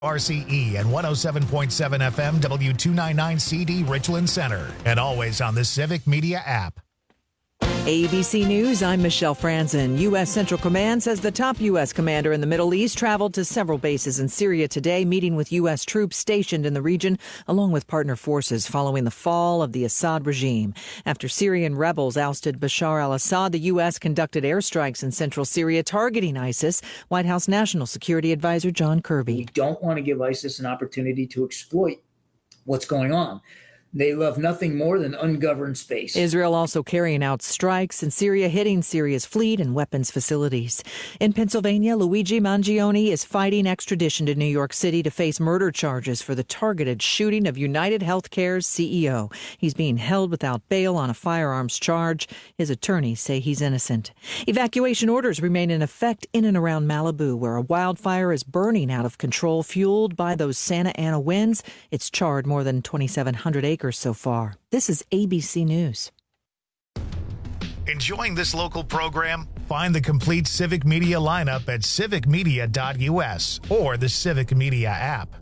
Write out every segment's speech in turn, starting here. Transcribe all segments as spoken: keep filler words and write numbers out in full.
R C E and one oh seven point seven F M W two ninety-nine C D Richland Center. And always on the Civic Media app. A B C News, I'm Michelle Franzen. U S. Central Command says the top U S commander in the Middle East traveled to several bases in Syria today, meeting with U S troops stationed in the region, along with partner forces following the fall of the Assad regime. After Syrian rebels ousted Bashar al-Assad, the U S conducted airstrikes in central Syria targeting ISIS. White House National Security Advisor John Kirby. We don't want to give ISIS an opportunity to exploit what's going on. They love nothing more than ungoverned space. Israel also carrying out strikes in Syria, hitting Syria's fleet and weapons facilities. In Pennsylvania, Luigi Mangione is fighting extradition to New York City to face murder charges for the targeted shooting of United Healthcare's C E O. He's being held without bail on a firearms charge. His attorneys say he's innocent. Evacuation orders remain in effect in and around Malibu, where a wildfire is burning out of control, fueled by those Santa Ana winds. It's charred more than twenty-seven hundred acres so far. This is A B C News. Enjoying this local program? Find the complete Civic Media lineup at civic media dot U S or the Civic Media app.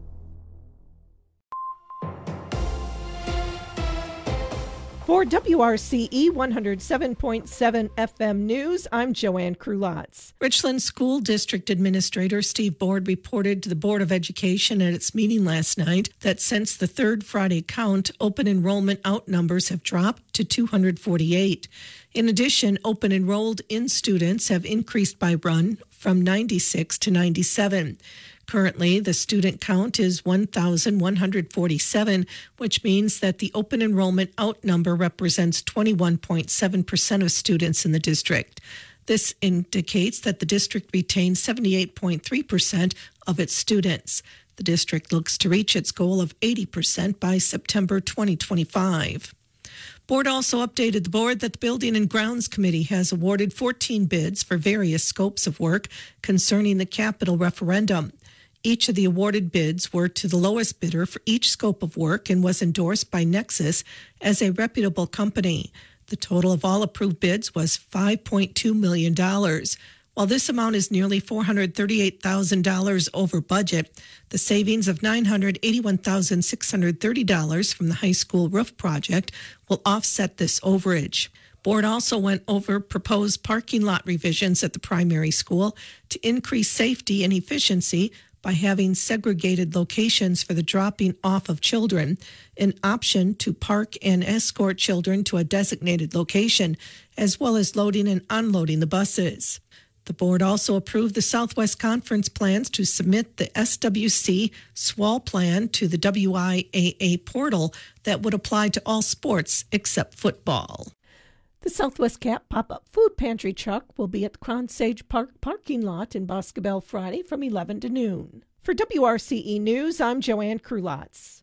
For W R C E one oh seven point seven F M News, I'm Joanne Krulotz. Richland School District Administrator Steve Board reported to the Board of Education at its meeting last night that since the third Friday count, open enrollment out numbers have dropped to two hundred forty-eight. In addition, open enrolled in students have increased by run from ninety-six to ninety-seven. Currently, the student count is one thousand one hundred forty-seven, which means that the open enrollment out number represents twenty-one point seven percent of students in the district. This indicates that the district retains seventy-eight point three percent of its students. The district looks to reach its goal of eighty percent by September twenty twenty-five. Board also updated the board that the Building and Grounds Committee has awarded fourteen bids for various scopes of work concerning the capital referendum. Each of the awarded bids were to the lowest bidder for each scope of work and was endorsed by Nexus as a reputable company. The total of all approved bids was five point two million dollars. While this amount is nearly four hundred thirty-eight thousand dollars over budget, the savings of nine hundred eighty-one thousand six hundred thirty dollars from the high school roof project will offset this overage. Board also went over proposed parking lot revisions at the primary school to increase safety and efficiency by having segregated locations for the dropping off of children, an option to park and escort children to a designated location, as well as loading and unloading the buses. The board also approved the Southwest Conference plans to submit the S W C S W A L plan to the W I A A portal that would apply to all sports except football. The Southwest Cap pop-up food pantry truck will be at the Crown Sage Park parking lot in Boscobel Friday from eleven to noon. For W R C E News, I'm Joanne Krulotz.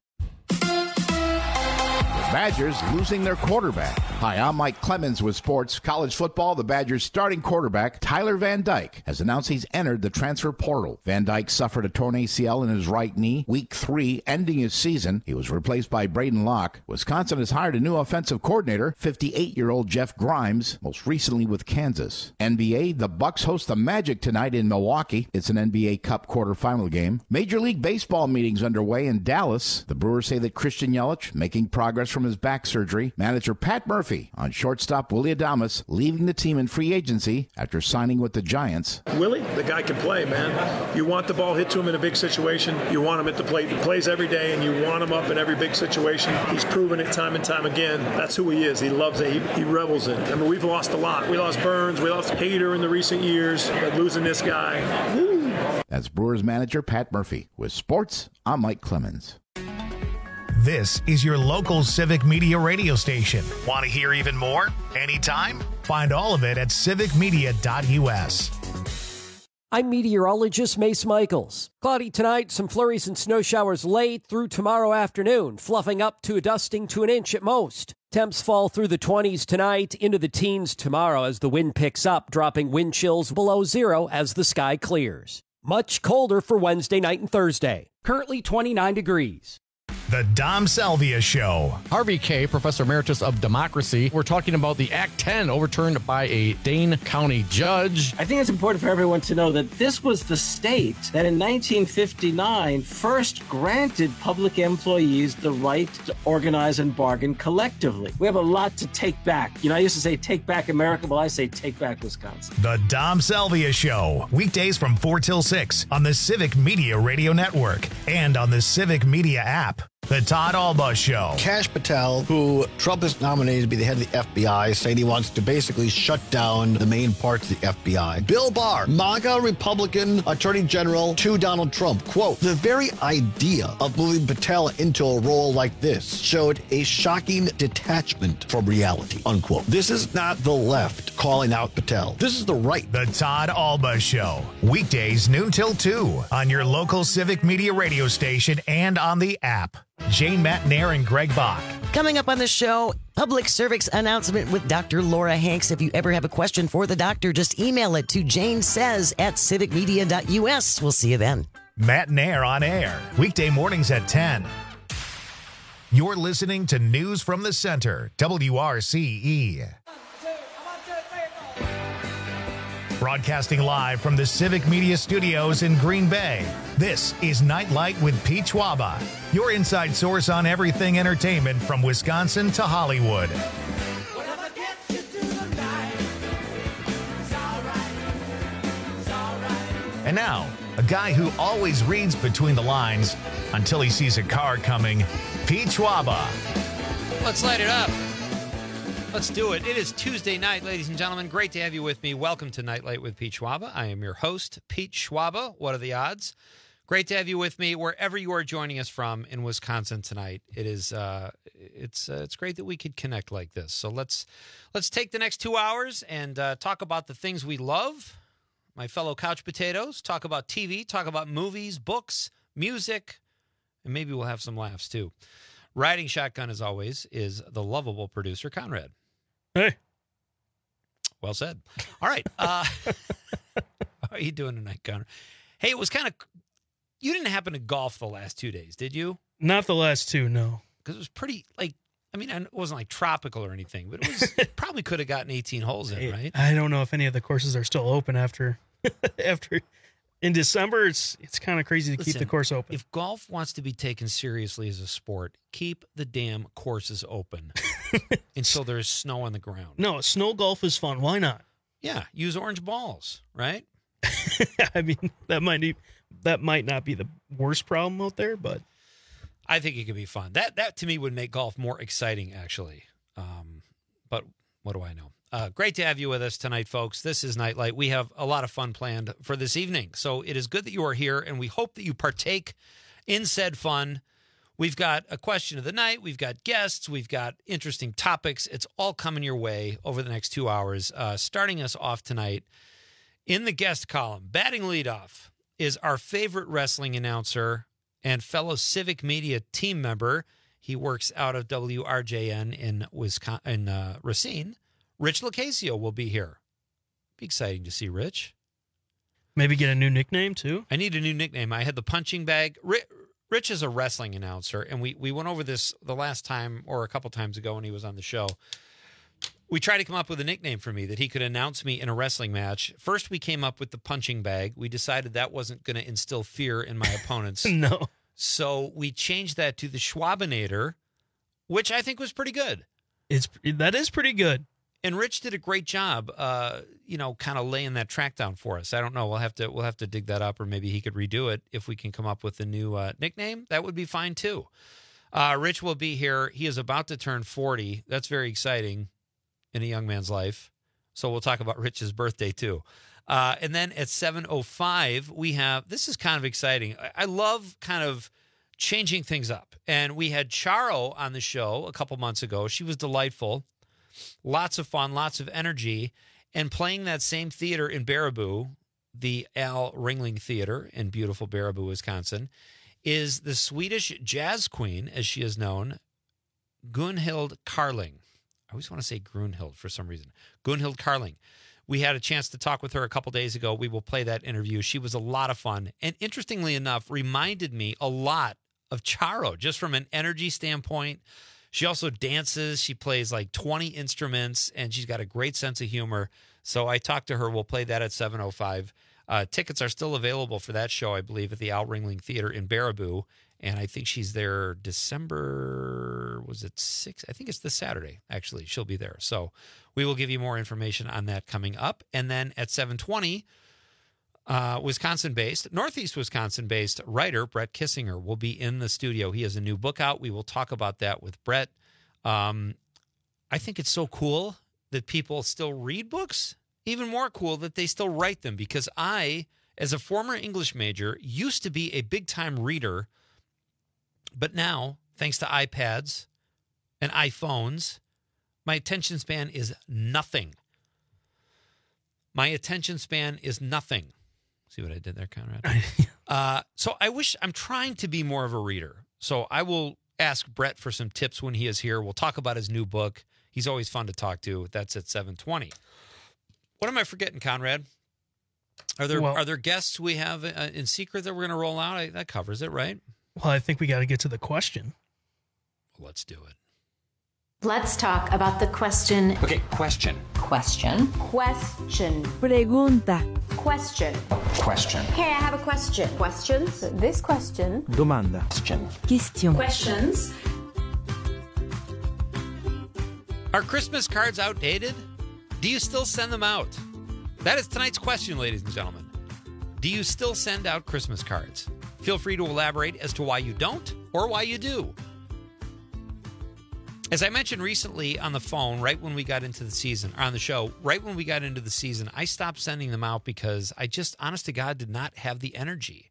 Badgers losing their quarterback. Hi, I'm Mike Clemens with sports. College football, the Badgers' starting quarterback, Tyler Van Dyke, has announced he's entered the transfer portal. Van Dyke suffered a torn A C L in his right knee, week three, ending his season. He was replaced by Braden Locke. Wisconsin has hired a new offensive coordinator, fifty-eight-year-old Jeff Grimes, most recently with Kansas. N B A, the Bucks host the Magic tonight in Milwaukee. It's an N B A Cup quarterfinal game. Major League Baseball meetings underway in Dallas. The Brewers say that Christian Yelich making progress from his back surgery. Manager Pat Murphy on shortstop Willy Adames leaving the team in free agency after signing with the Giants. Willie, the guy can play, man. You want the ball hit to him in a big situation. You want him at the plate. He plays every day, and you want him up in every big situation. He's proven it time and time again. That's who he is. He loves it. He, he revels in it. I mean, we've lost a lot. We lost Burns. We lost Hader in the recent years. But losing this guy, woo. That's Brewers manager Pat Murphy. With sports, I'm Mike Clemens. This is your local Civic Media radio station. Want to hear even more? Anytime? Find all of it at civic media dot U S. I'm meteorologist Mace Michaels. Cloudy tonight, some flurries and snow showers late through tomorrow afternoon, fluffing up to a dusting to an inch at most. Temps fall through the twenties tonight, into the teens tomorrow as the wind picks up, dropping wind chills below zero as the sky clears. Much colder for Wednesday night and Thursday. Currently twenty-nine degrees. The Dom Salvia Show. Harvey Kaye, Professor Emeritus of Democracy. We're talking about the Act ten overturned by a Dane County judge. I think it's important for everyone to know that this was the state that in nineteen fifty-nine first granted public employees the right to organize and bargain collectively. We have a lot to take back. You know, I used to say take back America. Well, I say take back Wisconsin. The Dom Salvia Show. Weekdays from four till six on the Civic Media Radio Network and on the Civic Media app. The Todd Alba Show. Kash Patel, who Trump has nominated to be the head of the F B I, saying he wants to basically shut down the main parts of the F B I. Bill Barr, MAGA Republican Attorney General to Donald Trump. Quote, the very idea of moving Patel into a role like this showed a shocking detachment from reality, unquote. This is not the left calling out Patel. This is the right. The Todd Alba Show. Weekdays noon till two on your local Civic Media radio station and on the app. Jane Matnair and Greg Bach. Coming up on the show, public service announcement with Doctor Laura Hanks. If you ever have a question for the doctor, just email it to janesays at civic media dot u s. We'll see you then. Matnair on air, weekday mornings at ten. You're listening to News from the Center, W R C E. Broadcasting live from the Civic Media Studios in Green Bay, this is Nightlight with Pete Schwaba, your inside source on everything entertainment from Wisconsin to Hollywood. And now, a guy who always reads between the lines until he sees a car coming, Pete Schwaba. Let's light it up. Let's do it. It is Tuesday night, ladies and gentlemen. Great to have you with me. Welcome to Nightlight with Pete Schwaba. I am your host, Pete Schwaba. What are the odds? Great to have you with me wherever you are joining us from in Wisconsin tonight. It is uh, it's uh, it's great that we could connect like this. So let's let's take the next two hours and uh, talk about the things we love. My fellow couch potatoes. Talk about T V. Talk about movies, books, music, and maybe we'll have some laughs too. Riding shotgun, as always, is the lovable producer Conrad. Hey. Well said. All right. Uh, how are you doing tonight, Connor? Hey, it was kind of, you didn't happen to golf the last two days, did you? Not the last two, no. Because it was pretty, like, I mean, it wasn't like tropical or anything, but it was it probably could have gotten eighteen holes in, right? I don't know if any of the courses are still open after, after in December. It's it's kind of crazy to Listen, keep the course open. If golf wants to be taken seriously as a sport, keep the damn courses open until there's snow on the ground. No, snow golf is fun. Why not? Yeah, use orange balls, right? I mean, that might be, that might not be the worst problem out there, but I think it could be fun. That that to me would make golf more exciting, actually. Um, but what do I know? Uh, great to have you with us tonight, folks. This is Nightlight. We have a lot of fun planned for this evening. So it is good that you are here, and we hope that you partake in said fun. We've got a question of the night. We've got guests. We've got interesting topics. It's all coming your way over the next two hours. Uh, starting us off tonight in the guest column, batting leadoff is our favorite wrestling announcer and fellow Civic Media team member. He works out of W R J N in Wisconsin, in uh, Racine. Rich Lucasio will be here. Be exciting to see Rich. Maybe get a new nickname, too. I need a new nickname. I had the punching bag. Rich is a wrestling announcer, and we, we went over this the last time or a couple times ago when he was on the show. We tried to come up with a nickname for me that he could announce me in a wrestling match. First, we came up with the punching bag. We decided that wasn't going to instill fear in my opponents. No. So we changed that to the Schwabinator, which I think was pretty good. It's that is pretty good. And Rich did a great job, uh, you know, kind of laying that track down for us. I don't know. We'll have to we'll have to dig that up, or maybe he could redo it if we can come up with a new uh, nickname. That would be fine too. Uh, Rich will be here. He is about to turn forty. That's very exciting in a young man's life. So we'll talk about Rich's birthday too. Uh, and then at seven oh five, we have, this is kind of exciting. I, I love kind of changing things up. And we had Charo on the show a couple months ago. She was delightful. Lots of fun, lots of energy. And playing that same theater in Baraboo, the Al Ringling Theater in beautiful Baraboo, Wisconsin, is the Swedish jazz queen, as she is known, Gunhild Carling. I always want to say Grunhild for some reason. Gunhild Carling. We had a chance to talk with her a couple days ago. We will play that interview. She was a lot of fun. And interestingly enough, reminded me a lot of Charo, just from an energy standpoint. She also dances. She plays like twenty instruments, and she's got a great sense of humor. So I talked to her. We'll play that at seven oh five. Uh, tickets are still available for that show, I believe, at the Al Ringling Theater in Baraboo. And I think she's there December, was it six? I think it's this Saturday, actually. She'll be there. So we will give you more information on that coming up. And then at seven twenty, uh, Wisconsin-based, Northeast Wisconsin-based writer Brett Kissinger will be in the studio. He has a new book out. We will talk about that with Brett. Um, I think it's so cool that people still read books. Even more cool that they still write them, because I, as a former English major, used to be a big-time reader. But now, thanks to iPads and iPhones, my attention span is nothing. My attention span is nothing. See what I did there, Conrad? uh, so I wish, I'm trying to be more of a reader. So I will ask Brett for some tips when he is here. We'll talk about his new book. He's always fun to talk to. That's at seven twenty. What am I forgetting, Conrad? Are there well, are there guests we have uh, in secret that we're going to roll out? I, that covers it, right? Well, I think we got to get to the question. Let's do it. Let's talk about the question. Okay, question. Question. Question. Pregunta. Question. Question. Hey, I have a question. Questions? This question. Domanda. Question. Question. Questions. Are Christmas cards outdated? Do you still send them out? That is tonight's question, ladies and gentlemen. Do you still send out Christmas cards? Feel free to elaborate as to why you don't or why you do. As I mentioned recently on the phone, right when we got into the season, or on the show, right when we got into the season, I stopped sending them out because I just, honest to God, did not have the energy.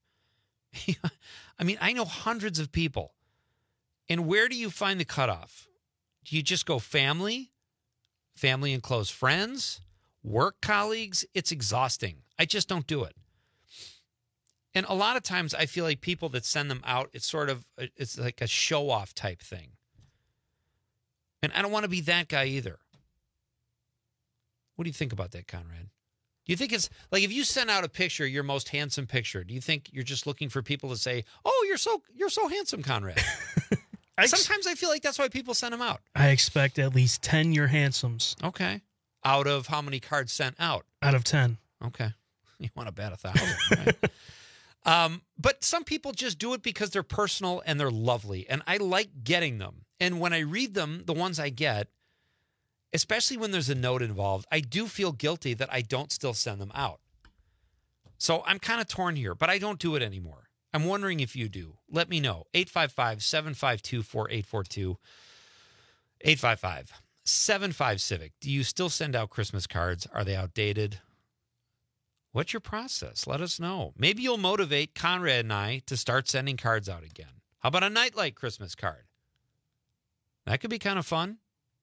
I mean, I know hundreds of people. And where do you find the cutoff? Do you just go family? Family and close friends, work colleagues? It's exhausting. I just don't do it. And a lot of times I feel like people that send them out, it's sort of, it's like a show-off type thing. And I don't want to be that guy either. What do you think about that, Conrad? Do you think it's, like, if you send out a picture, your most handsome picture, do you think you're just looking for people to say, oh, you're so, you're so handsome, Conrad? I Sometimes I feel like that's why people send them out. I expect at least ten You're Handsomes. Okay. Out of how many cards sent out? Out of ten. Okay. You want to bet a thousand, right? um, but some people just do it because they're personal and they're lovely. And I like getting them. And when I read them, the ones I get, especially when there's a note involved, I do feel guilty that I don't still send them out. So I'm kind of torn here, but I don't do it anymore. I'm wondering if you do. Let me know. eight five five, seven five two, four eight four two. eight five five, seven five, Civic. Do you still send out Christmas cards? Are they outdated? What's your process? Let us know. Maybe you'll motivate Conrad and I to start sending cards out again. How about a Nightlight Christmas card? That could be kind of fun.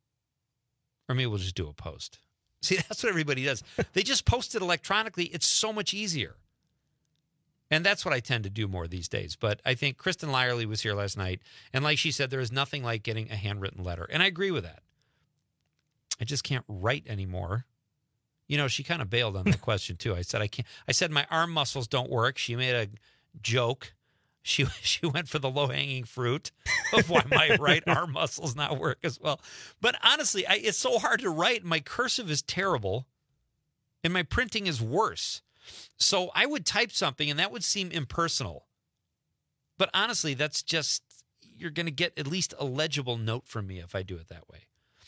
Or maybe we'll just do a post. See, that's what everybody does. They just post it electronically. It's so much easier. And that's what I tend to do more these days. But I think Kristen Lyerly was here last night. And like she said, there is nothing like getting a handwritten letter. And I agree with that. I just can't write anymore. You know, she kind of bailed on that question, too. I said, I can't. I said, my arm muscles don't work. She made a joke. She she went for the low-hanging fruit of why my right arm muscles not work as well. But honestly, I, it's so hard to write. My cursive is terrible. And my printing is worse. So I would type something, and that would seem impersonal. But honestly, that's just, you're going to get at least a legible note from me if I do it that way.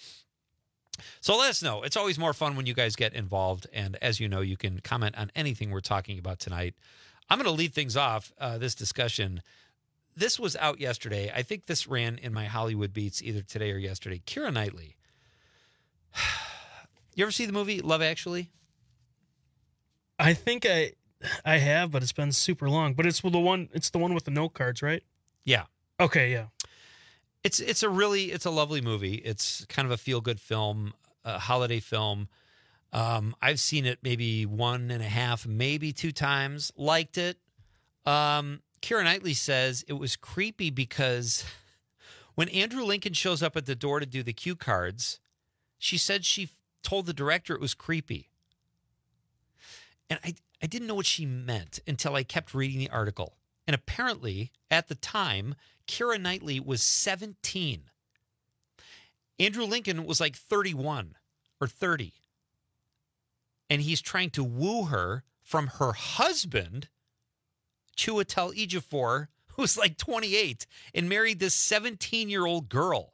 So let us know. It's always more fun when you guys get involved. And as you know, you can comment on anything we're talking about tonight. I'm going to lead things off, uh, this discussion. This was out yesterday. I think this ran in my Hollywood beats either today or yesterday. Keira Knightley. You ever see the movie Love Actually? I think I I have, but it's been super long. But it's the one it's the one with the note cards, right? Yeah. Okay, yeah. It's it's a really it's a lovely movie. It's kind of a feel-good film, a holiday film. Um, I've seen it maybe one and a half, maybe two times. Liked it. Um, Keira Knightley says it was creepy because when Andrew Lincoln shows up at the door to do the cue cards, she said she told the director it was creepy. And I, I didn't know what she meant until I kept reading the article. And apparently, at the time, Keira Knightley was seventeen. Andrew Lincoln was like thirty-one or thirty. And he's trying to woo her from her husband, Chiwetel Ejiofor, who's like twenty-eight, and married this seventeen-year-old girl.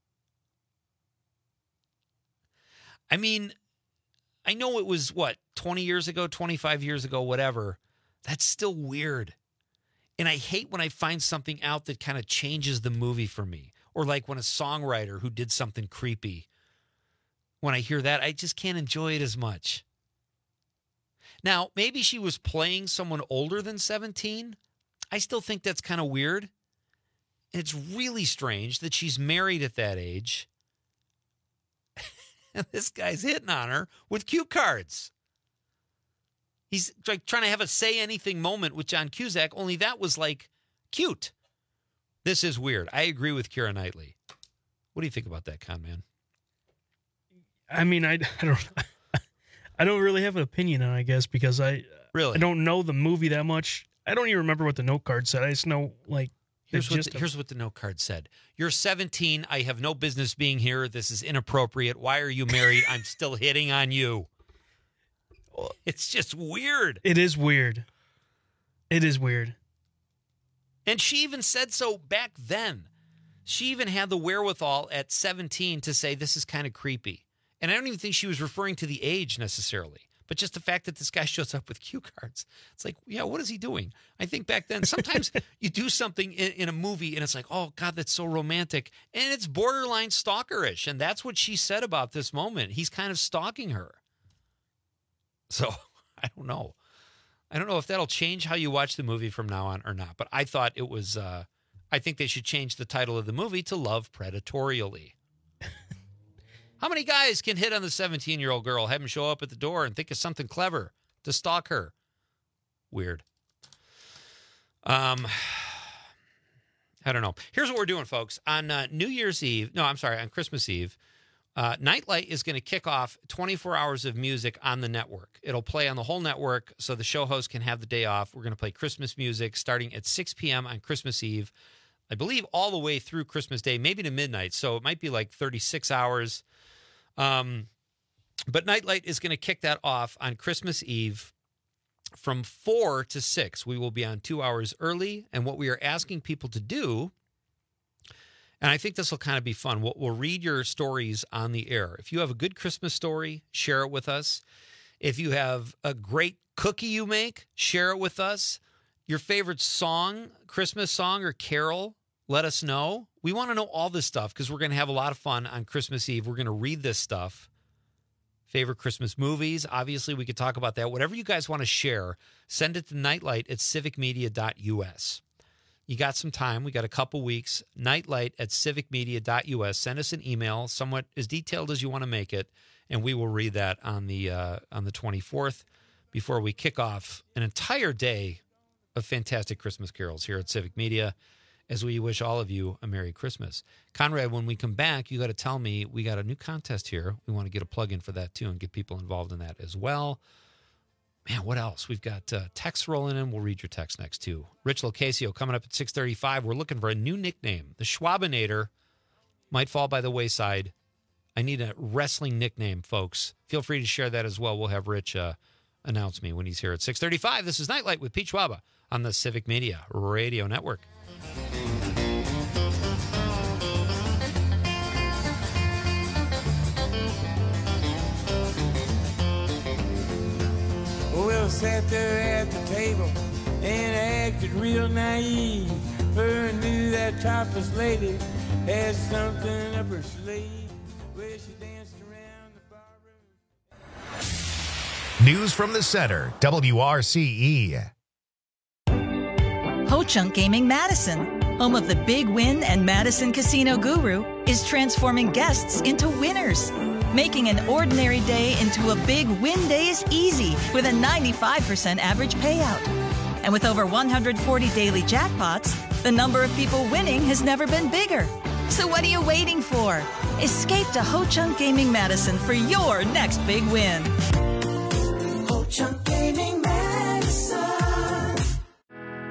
I mean, I know it was, what, twenty years ago, twenty-five years ago, whatever. That's still weird. And I hate when I find something out that kind of changes the movie for me. Or like when a songwriter who did something creepy, when I hear that, I just can't enjoy it as much. Now, maybe she was playing someone older than seventeen. I still think that's kind of weird. And it's really strange that she's married at that age. And this guy's hitting on her with cue cards. He's like trying to have a say anything moment with John Cusack, only that was like cute. This is weird. I agree with Keira Knightley. What do you think about that, Con Man? I mean, I, I don't I don't really have an opinion on it, I guess, because I really I don't know the movie that much. I don't even remember what the note card said. I just know, like, Here's what, the, here's what the note card said. You're seventeen. I have no business being here. This is inappropriate. Why are you married? I'm still hitting on you. It's just weird. It is weird. It is weird. And she even said so back then. She even had the wherewithal at seventeen to say this is kind of creepy. And I don't even think she was referring to the age necessarily. But just the fact that this guy shows up with cue cards, it's like, yeah, what is he doing? I think back then, sometimes you do something in, in a movie and it's like, oh, God, that's so romantic. And it's borderline stalkerish. And that's what she said about this moment. He's kind of stalking her. So I don't know. I don't know if that'll change how you watch the movie from now on or not. But I thought it was, uh, I think they should change the title of the movie to Love Predatorially. How many guys can hit on the seventeen-year-old girl, have him show up at the door, and think of something clever to stalk her? Weird. Um, I don't know. Here's what we're doing, folks. On uh, New Year's Eve, no, I'm sorry, on Christmas Eve, uh, Nightlight is going to kick off twenty-four hours of music on the network. It'll play on the whole network so the show host can have the day off. We're going to play Christmas music starting at six p.m. on Christmas Eve, I believe all the way through Christmas Day, maybe to midnight. So it might be like thirty-six hours. Um, but Nightlight is going to kick that off on Christmas Eve from four to six. We will be on two hours early. And what we are asking people to do, and I think this will kind of be fun, we'll, we'll read your stories on the air. If you have a good Christmas story, share it with us. If you have a great cookie you make, share it with us. Your favorite song, Christmas song or carol, let us know. We want to know all this stuff because we're going to have a lot of fun on Christmas Eve. We're going to read this stuff. Favorite Christmas movies. Obviously, we could talk about that. Whatever you guys want to share, send it to Nightlight at civic media dot u s. You got some time. We got a couple weeks. Nightlight at civic media dot u s. Send us an email, somewhat as detailed as you want to make it, and we will read that on the uh, on the twenty-fourth before we kick off an entire day of fantastic Christmas carols here at Civic Media, as we wish all of you a Merry Christmas. Conrad, when we come back, you got to tell me, we got a new contest here. We want to get a plug-in for that, too, and get people involved in that as well. Man, what else? We've got uh, texts rolling in. We'll read your text next, too. Rich Locasio coming up at six thirty-five. We're looking for a new nickname. The Schwabinator might fall by the wayside. I need a wrestling nickname, folks. Feel free to share that as well. We'll have Rich uh, announce me when he's here at six thirty-five. This is Nightlight with Pete Schwaba on the Civic Media Radio Network. Well, sat there at the table and acted real naive. Her knew that topless lady had something up her sleeve. Where she danced around the barroom. News from the center, W R C E. Ho Chunk Gaming Madison, home of the Big Win and Madison Casino Guru, is transforming guests into winners, making an ordinary day into a big win days easy with a ninety-five percent average payout. And with over one hundred forty daily jackpots, the number of people winning has never been bigger. So what are you waiting for? Escape to Ho Chunk Gaming Madison for your next big win. Ho Chunk Gaming Madison.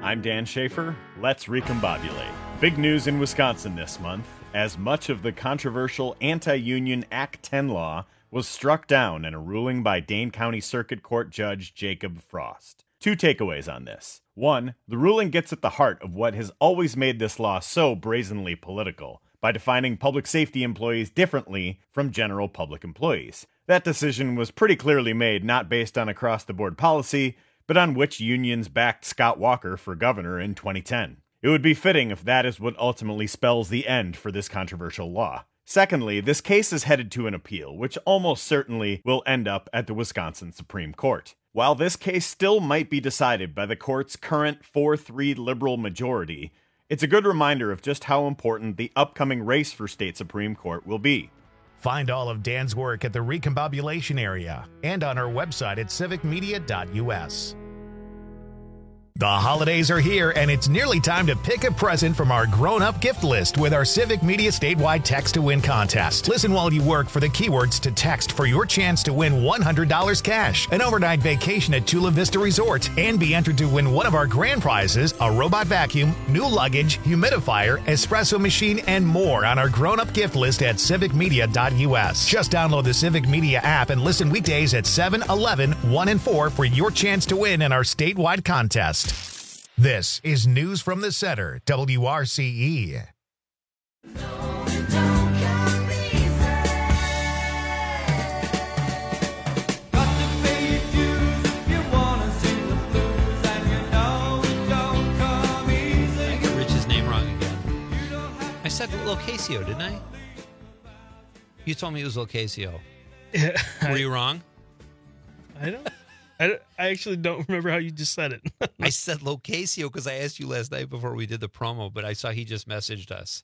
I'm Dan Schaefer. Let's recombobulate. Big news in Wisconsin this month, as much of the controversial anti-union Act ten law was struck down in a ruling by Dane County Circuit Court Judge Jacob Frost. Two takeaways on this. One, the ruling gets at the heart of what has always made this law so brazenly political, by defining public safety employees differently from general public employees. That decision was pretty clearly made not based on across-the-board policy, but on which unions backed Scott Walker for governor in twenty ten. It would be fitting if that is what ultimately spells the end for this controversial law. Secondly, this case is headed to an appeal, which almost certainly will end up at the Wisconsin Supreme Court. While this case still might be decided by the court's current four three liberal majority, it's a good reminder of just how important the upcoming race for state Supreme Court will be. Find all of Dan's work at the Recombobulation area and on our website at civic media dot u s. The holidays are here, and it's nearly time to pick a present from our grown-up gift list with our Civic Media Statewide Text to Win contest. Listen while you work for the keywords to text for your chance to win one hundred dollars cash, an overnight vacation at Chula Vista Resort, and be entered to win one of our grand prizes, a robot vacuum, new luggage, humidifier, espresso machine, and more on our grown-up gift list at civic media dot u s. Just download the Civic Media app and listen weekdays at seven, eleven, one, and four for your chance to win in our statewide contest. This is News from the Center, W R C E. I got Rich's name wrong again. I said Locasio, didn't I? You told me it was Locasio. Yeah, Were I, you wrong? I don't. I, don't- I actually don't remember how you just said it. I said Locasio because I asked you last night before we did the promo, but I saw he just messaged us.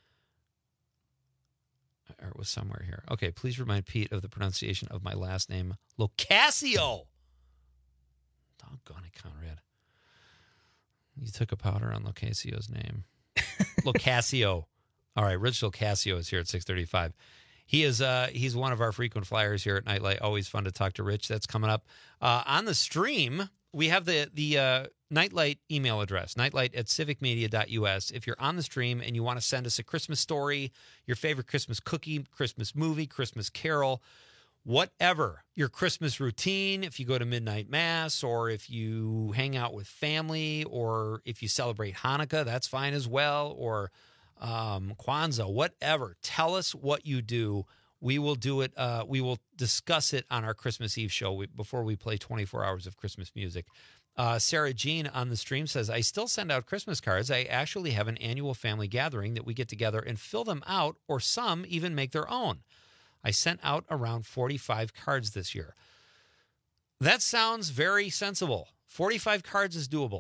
Or it was somewhere here. Okay, please remind Pete of the pronunciation of my last name, Locasio. Doggone it, Conrad. You took a powder on Locasio's name. Locasio. All right, Rich Locasio is here at six thirty-five. He is uh, he's one of our frequent flyers here at Nightlight. Always fun to talk to Rich. That's coming up. Uh, on the stream, we have the the uh, Nightlight email address, nightlight at civic media dot u s. If you're on the stream and you want to send us a Christmas story, your favorite Christmas cookie, Christmas movie, Christmas carol, whatever, your Christmas routine, if you go to midnight mass or if you hang out with family or if you celebrate Hanukkah, that's fine as well, or um, Kwanzaa, whatever. Tell us what you do. We will do it. Uh, we will discuss it on our Christmas Eve show we, before we play twenty-four hours of Christmas music. Uh, Sarah Jean on the stream says, I still send out Christmas cards. I actually have an annual family gathering that we get together and fill them out, or some even make their own. I sent out around forty-five cards this year. That sounds very sensible. forty-five cards is doable.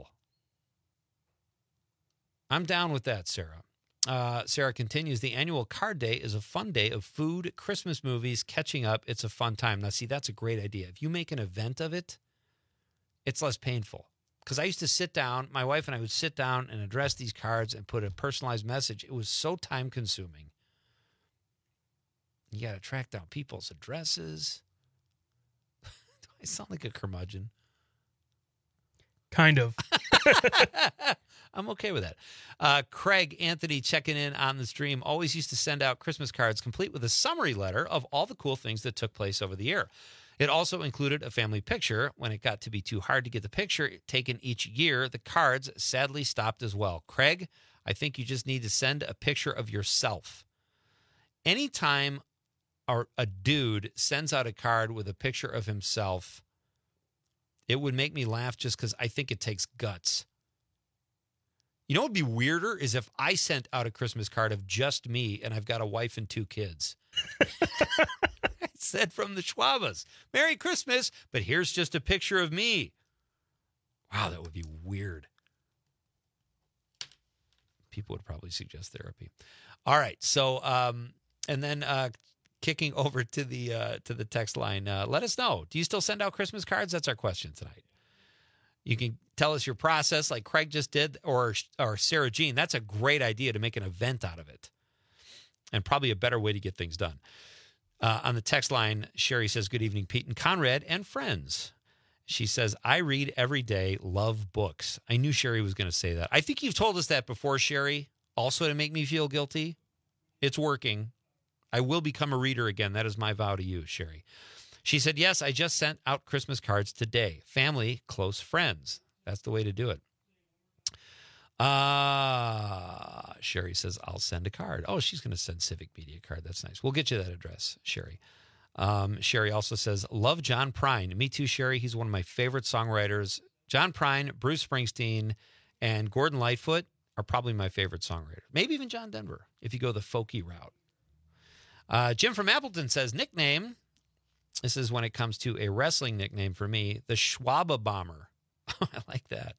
I'm down with that, Sarah. Uh, Sarah continues, the annual card day is a fun day of food, Christmas movies, catching up. It's a fun time. Now, see, that's a great idea. If you make an event of it, it's less painful. Because I used to sit down, my wife and I would sit down and address these cards and put a personalized message. It was so time-consuming. You got to track down people's addresses. Do I sound like a curmudgeon? Kind of. I'm okay with that. Uh, Craig Anthony checking in on the stream. Always used to send out Christmas cards complete with a summary letter of all the cool things that took place over the year. It also included a family picture. When it got to be too hard to get the picture taken each year, the cards sadly stopped as well. Craig, I think you just need to send a picture of yourself. Anytime or a dude sends out a card with a picture of himself, it would make me laugh just because I think it takes guts. You know what would be weirder is if I sent out a Christmas card of just me and I've got a wife and two kids. I said from the Schwabas, Merry Christmas, but here's just a picture of me. Wow, that would be weird. People would probably suggest therapy. All right, so um, and then uh, kicking over to the uh, to the text line, uh, let us know. Do you still send out Christmas cards? That's our question tonight. You can tell us your process like Craig just did, or or Sarah Jean. That's a great idea to make an event out of it, and probably a better way to get things done. Uh, on the text line, Sherry says, good evening, Pete and Conrad and friends. She says, I read every day, love books. I knew Sherry was going to say that. I think you've told us that before, Sherry, also to make me feel guilty. It's working. I will become a reader again. That is my vow to you, Sherry. She said, yes, I just sent out Christmas cards today. Family, close friends. That's the way to do it. Uh, Sherry says, I'll send a card. Oh, she's going to send Civic Media a card. That's nice. We'll get you that address, Sherry. Um, Sherry also says, love John Prine. Me too, Sherry. He's one of my favorite songwriters. John Prine, Bruce Springsteen, and Gordon Lightfoot are probably my favorite songwriters. Maybe even John Denver, if you go the folky route. Uh, Jim from Appleton says, nickname. This is when it comes to a wrestling nickname for me, the Schwaba Bomber. I like that.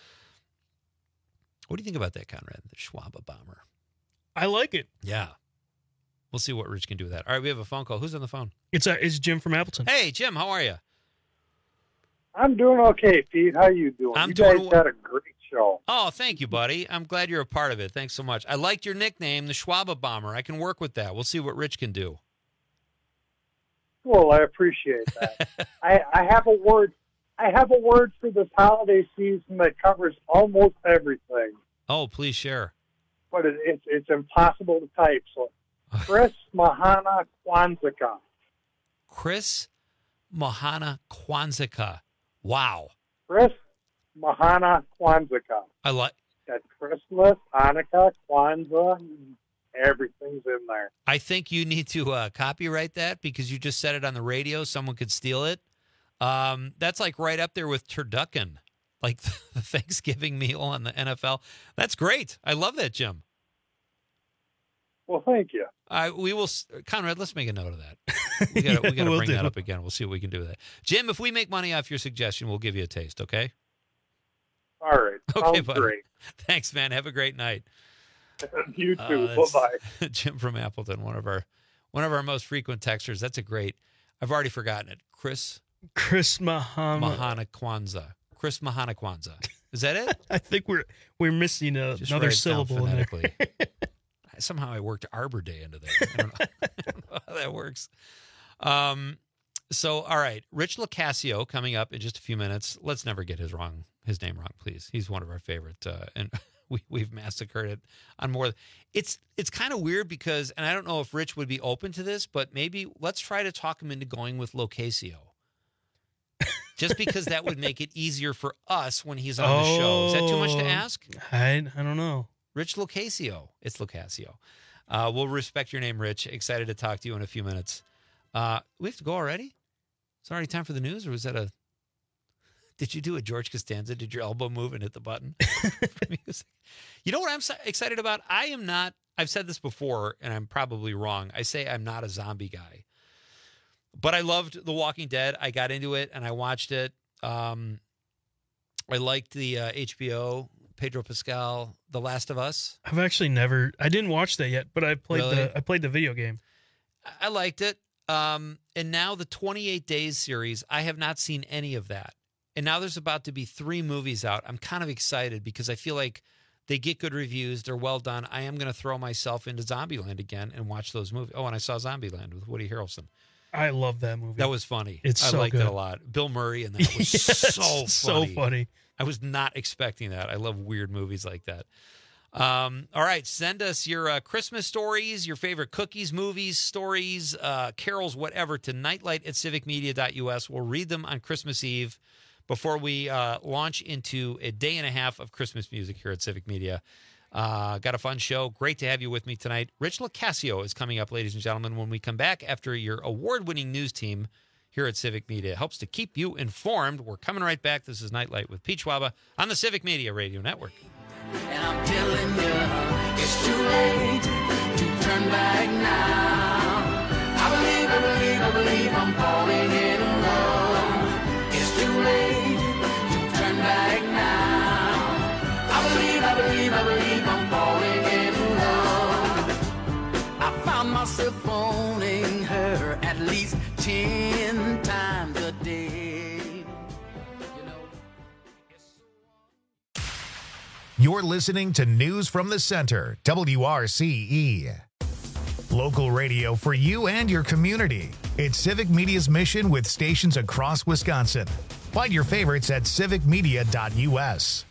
What do you think about that, Conrad? The Schwaba Bomber. I like it. Yeah. We'll see what Rich can do with that. All right, we have a phone call. Who's on the phone? It's uh, it's Jim from Appleton. Hey, Jim, how are you? I'm doing okay, Pete. How you doing? I'm you doing guys got a great show. Oh, thank you, buddy. I'm glad you're a part of it. Thanks so much. I liked your nickname, the Schwaba Bomber. I can work with that. We'll see what Rich can do. Well, I appreciate that. I, I have a word. I have a word for this holiday season that covers almost everything. Oh, please share. But it, it's it's impossible to type. So, Chris Mahana Kwanzaa. Chris Mahana Kwanzaa. Wow. Chris Mahana Kwanzaa. I like. Got Christmas, Hanukkah, Kwanzaa, everything's in there. I think you need to uh, copyright that because you just said it on the radio. Someone could steal it. Um, that's like right up there with turducken, like the Thanksgiving meal on the N F L. That's great. I love that, Jim. Well, thank you. I we will, Conrad. Let's make a note of that. We got to we got to we'll bring do. that up again. We'll see what we can do with that. Jim, if we make money off your suggestion, we'll give you a taste. Okay. All right. Okay, Sounds buddy. great. Thanks, man. Have a great night. You too. Uh, bye bye. Jim from Appleton, one of our one of our most frequent texters. That's a great. I've already forgotten it. Chris. Chris Mahana. Mahana Kwanzaa. Chris Mahana Kwanzaa. Is that it? I think we're we're missing a, Just another write it down syllable in there. phonetically. Somehow I worked Arbor Day into there. I don't know, I don't know how that works. Um, so, all right. Rich Locascio coming up in just a few minutes. Let's never get his wrong his name wrong, please. He's one of our favorite, uh, and we, we've massacred it on more. It's it's kind of weird because, and I don't know if Rich would be open to this, but maybe let's try to talk him into going with Locascio. Just because that would make it easier for us when he's on the show. Is that too much to ask? I, I don't know. Rich Locascio. It's Locascio. Uh, we'll respect your name, Rich. Excited to talk to you in a few minutes. Uh, we have to go already? It's already time for the news, or was that a... Did you do a George Costanza? Did your elbow move and hit the button? For music? You know what I'm so excited about? I am not... I've said this before, and I'm probably wrong. I say I'm not a zombie guy. But I loved The Walking Dead. I got into it, and I watched it. Um, I liked the uh, H B O... Pedro Pascal, The Last of Us. I've actually never. I didn't watch that yet, but I played Really? the. I played the video game. I liked it. Um, and now the twenty-eight Days series, I have not seen any of that. And now there's about to be three movies out. I'm kind of excited because I feel like they get good reviews. They're well done. I am going to throw myself into Zombieland again and watch those movies. Oh, and I saw Zombieland with Woody Harrelson. I love that movie. That was funny. It's I so liked good. it a lot. Bill Murray and that was Yes, so funny. so funny. I was not expecting that. I love weird movies like that. Um, all right, send us your uh, Christmas stories, your favorite cookies, movies, stories, uh, carols, whatever, to nightlight at civic media dot U S. We'll read them on Christmas Eve before we uh, launch into a day and a half of Christmas music here at Civic Media. Uh, got a fun show. Great to have you with me tonight. Rich Locascio is coming up, ladies and gentlemen, when we come back after your award-winning news team here at Civic Media. It helps to keep you informed. We're coming right back. This is Nightlight with Pete Schwaba on the Civic Media Radio Network. And I'm telling you, it's too late to turn back now. I believe, I believe, I believe I'm falling in love. It's too late to turn back now. I believe, I believe, I believe I'm falling in love. I found myself phoning her at least ten times a day. You're listening to News from the Center, W R C E. Local radio for you and your community. It's Civic Media's mission with stations across Wisconsin. Find your favorites at civic media dot U S.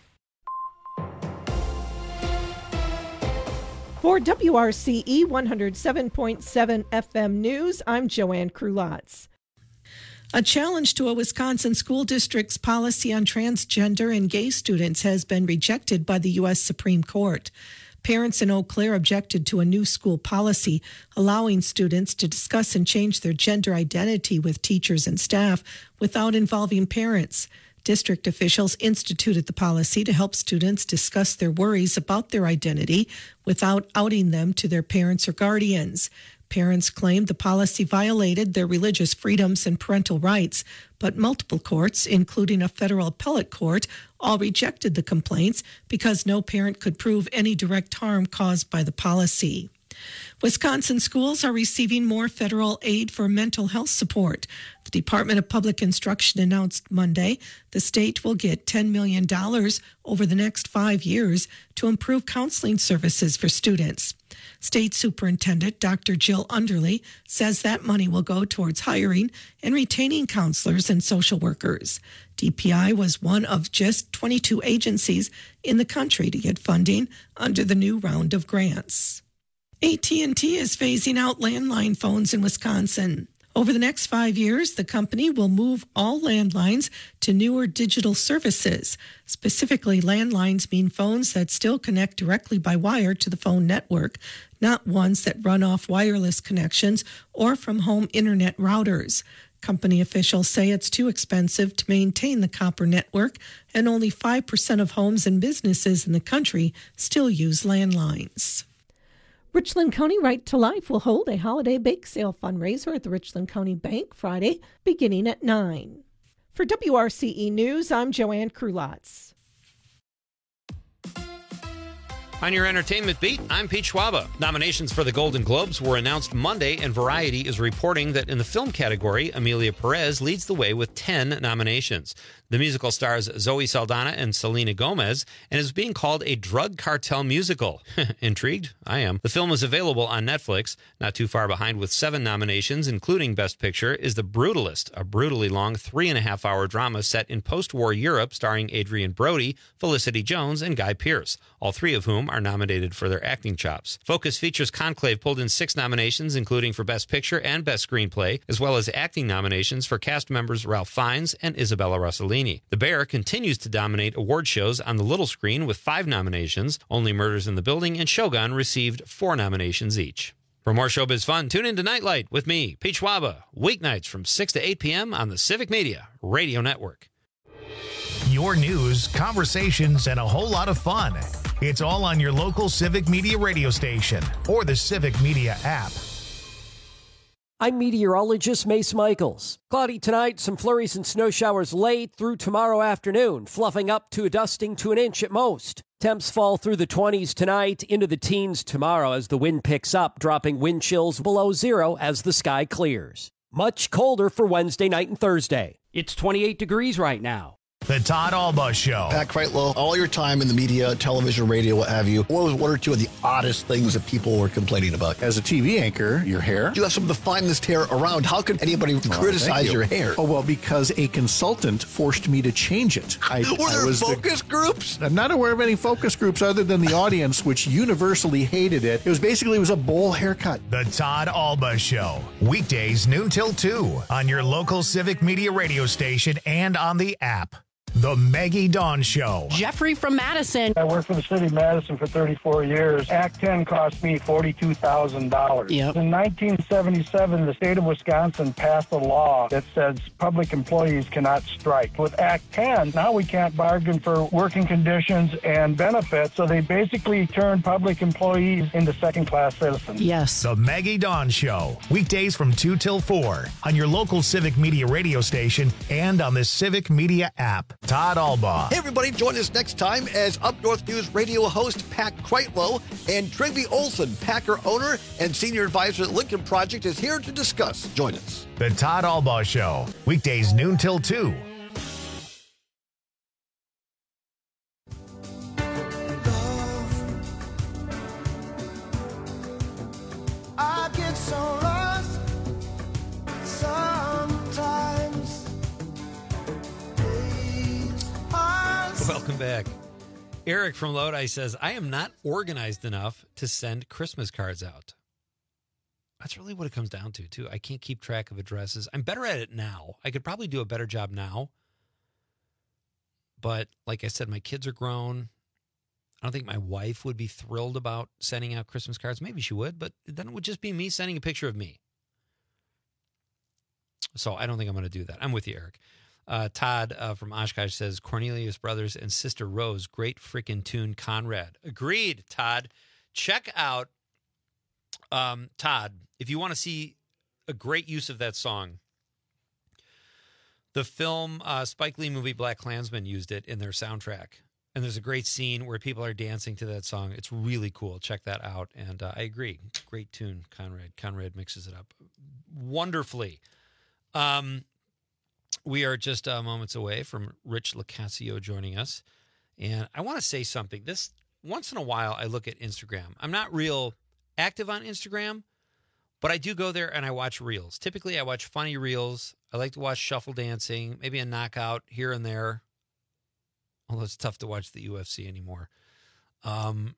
For W R C E one oh seven point seven F M News, I'm Joanne Krulotz. A challenge to a Wisconsin school district's policy on transgender and gay students has been rejected by the U S Supreme Court. Parents in Eau Claire objected to a new school policy allowing students to discuss and change their gender identity with teachers and staff without involving parents. District officials instituted the policy to help students discuss their worries about their identity without outing them to their parents or guardians. Parents claimed the policy violated their religious freedoms and parental rights, but multiple courts, including a federal appellate court, all rejected the complaints because no parent could prove any direct harm caused by the policy. Wisconsin schools are receiving more federal aid for mental health support. The Department of Public Instruction announced Monday the state will get ten million dollars over the next five years to improve counseling services for students. State Superintendent Doctor Jill Underley says that money will go towards hiring and retaining counselors and social workers. D P I was one of just twenty-two agencies in the country to get funding under the new round of grants. A T and T is phasing out landline phones in Wisconsin. Over the next five years, the company will move all landlines to newer digital services. Specifically, landlines mean phones that still connect directly by wire to the phone network, not ones that run off wireless connections or from home internet routers. Company officials say it's too expensive to maintain the copper network, and only five percent of homes and businesses in the country still use landlines. Richland County Right to Life will hold a holiday bake sale fundraiser at the Richland County Bank Friday, beginning at nine. For W R C E News, I'm Joanne Krulotz. On your entertainment beat, I'm Pete Schwaba. Nominations for the Golden Globes were announced Monday, and Variety is reporting that in the film category, Amelia Perez leads the way with ten nominations. The musical stars Zoe Saldana and Selena Gomez and is being called a drug cartel musical. Intrigued? I am. The film is available on Netflix. Not too far behind with seven nominations, including Best Picture, is The Brutalist, a brutally long three and a half hour drama set in post-war Europe starring Adrian Brody, Felicity Jones, and Guy Pearce, all three of whom are nominated for their acting chops. Focus Features Conclave pulled in six nominations, including for Best Picture and Best Screenplay, as well as acting nominations for cast members Ralph Fiennes and Isabella Rossellini. The Bear continues to dominate award shows on the little screen with five nominations. Only Murders in the Building and Shogun received four nominations each. For more showbiz fun, tune in to Nightlight with me, Pete Schwaba, weeknights from six to eight p.m. on the Civic Media Radio Network. Your news, conversations, and a whole lot of fun. It's all on your local Civic Media radio station or the Civic Media app. I'm meteorologist Mace Michaels. Cloudy tonight, some flurries and snow showers late through tomorrow afternoon, fluffing up to a dusting to an inch at most. Temps fall through the twenties tonight, into the teens tomorrow as the wind picks up, dropping wind chills below zero as the sky clears. Much colder for Wednesday night and Thursday. It's twenty-eight degrees right now. The Todd Alba Show. Pat Kreitlow, all your time in the media, television, radio, what have you, what was one or two of the oddest things that people were complaining about? As a T V anchor, your hair. You have some of the finest hair around. How could anybody Oh, criticize you. your hair? Oh, well, because a consultant forced me to change it. I, Were there I was focus the, groups? I'm not aware of any focus groups other than the audience, which universally hated it. It was basically, it was a bowl haircut. The Todd Alba Show. Weekdays noon till two on your local Civic Media radio station and on the app. The Maggie Dawn Show. Jeffrey from Madison. I worked for the city of Madison for thirty-four years. Act ten cost me forty-two thousand dollars. Yep. In nineteen seventy-seven, the state of Wisconsin passed a law that says public employees cannot strike. With Act ten, now we can't bargain for working conditions and benefits, so they basically turned public employees into second-class citizens. Yes. The Maggie Dawn Show. Weekdays from two till four on your local Civic Media radio station and on the Civic Media app. Todd Alba. Hey, everybody, join us next time as Up North News radio host Pat Kreitlow and Trygve Olson, Packer owner and senior advisor at Lincoln Project, is here to discuss. Join us. The Todd Alba Show. Weekdays noon till two. I get so lost sometimes. back. Eric from Lodi says, I am not organized enough to send Christmas cards out. That's really what it comes down to, too. I can't keep track of addresses. I'm better at it now. I could probably do a better job now. But like I said, my kids are grown. I don't think my wife would be thrilled about sending out Christmas cards. Maybe she would, but then it would just be me sending a picture of me. So I don't think I'm going to do that. I'm with you, Eric. Uh, Todd uh, from Oshkosh says, Cornelius Brothers and Sister Rose, great freaking tune, Conrad. Agreed, Todd. Check out, um, Todd, if you want to see a great use of that song, the film uh, Spike Lee movie Black Klansman used it in their soundtrack. And there's a great scene where people are dancing to that song. It's really cool. Check that out. And uh, I agree. Great tune, Conrad. Conrad mixes it up wonderfully. Um, we are just uh, moments away from Rich Locascio joining us. And I want to say something. This once in a while, I look at Instagram. I'm not real active on Instagram, but I do go there and I watch reels. Typically, I watch funny reels. I like to watch shuffle dancing, maybe a knockout here and there. Although it's tough to watch the U F C anymore. Um,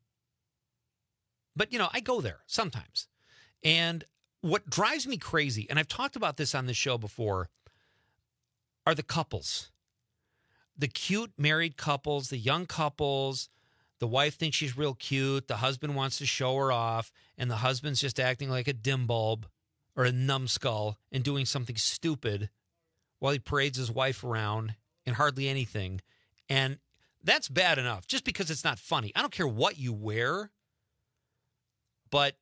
but, you know, I go there sometimes. And what drives me crazy, and I've talked about this on this show before, are the couples. The cute married couples, the young couples. The wife thinks she's real cute. The husband wants to show her off. And the husband's just acting like a dim bulb or a numbskull and doing something stupid while he parades his wife around in hardly anything. And that's bad enough, just because it's not funny. I don't care what you wear, but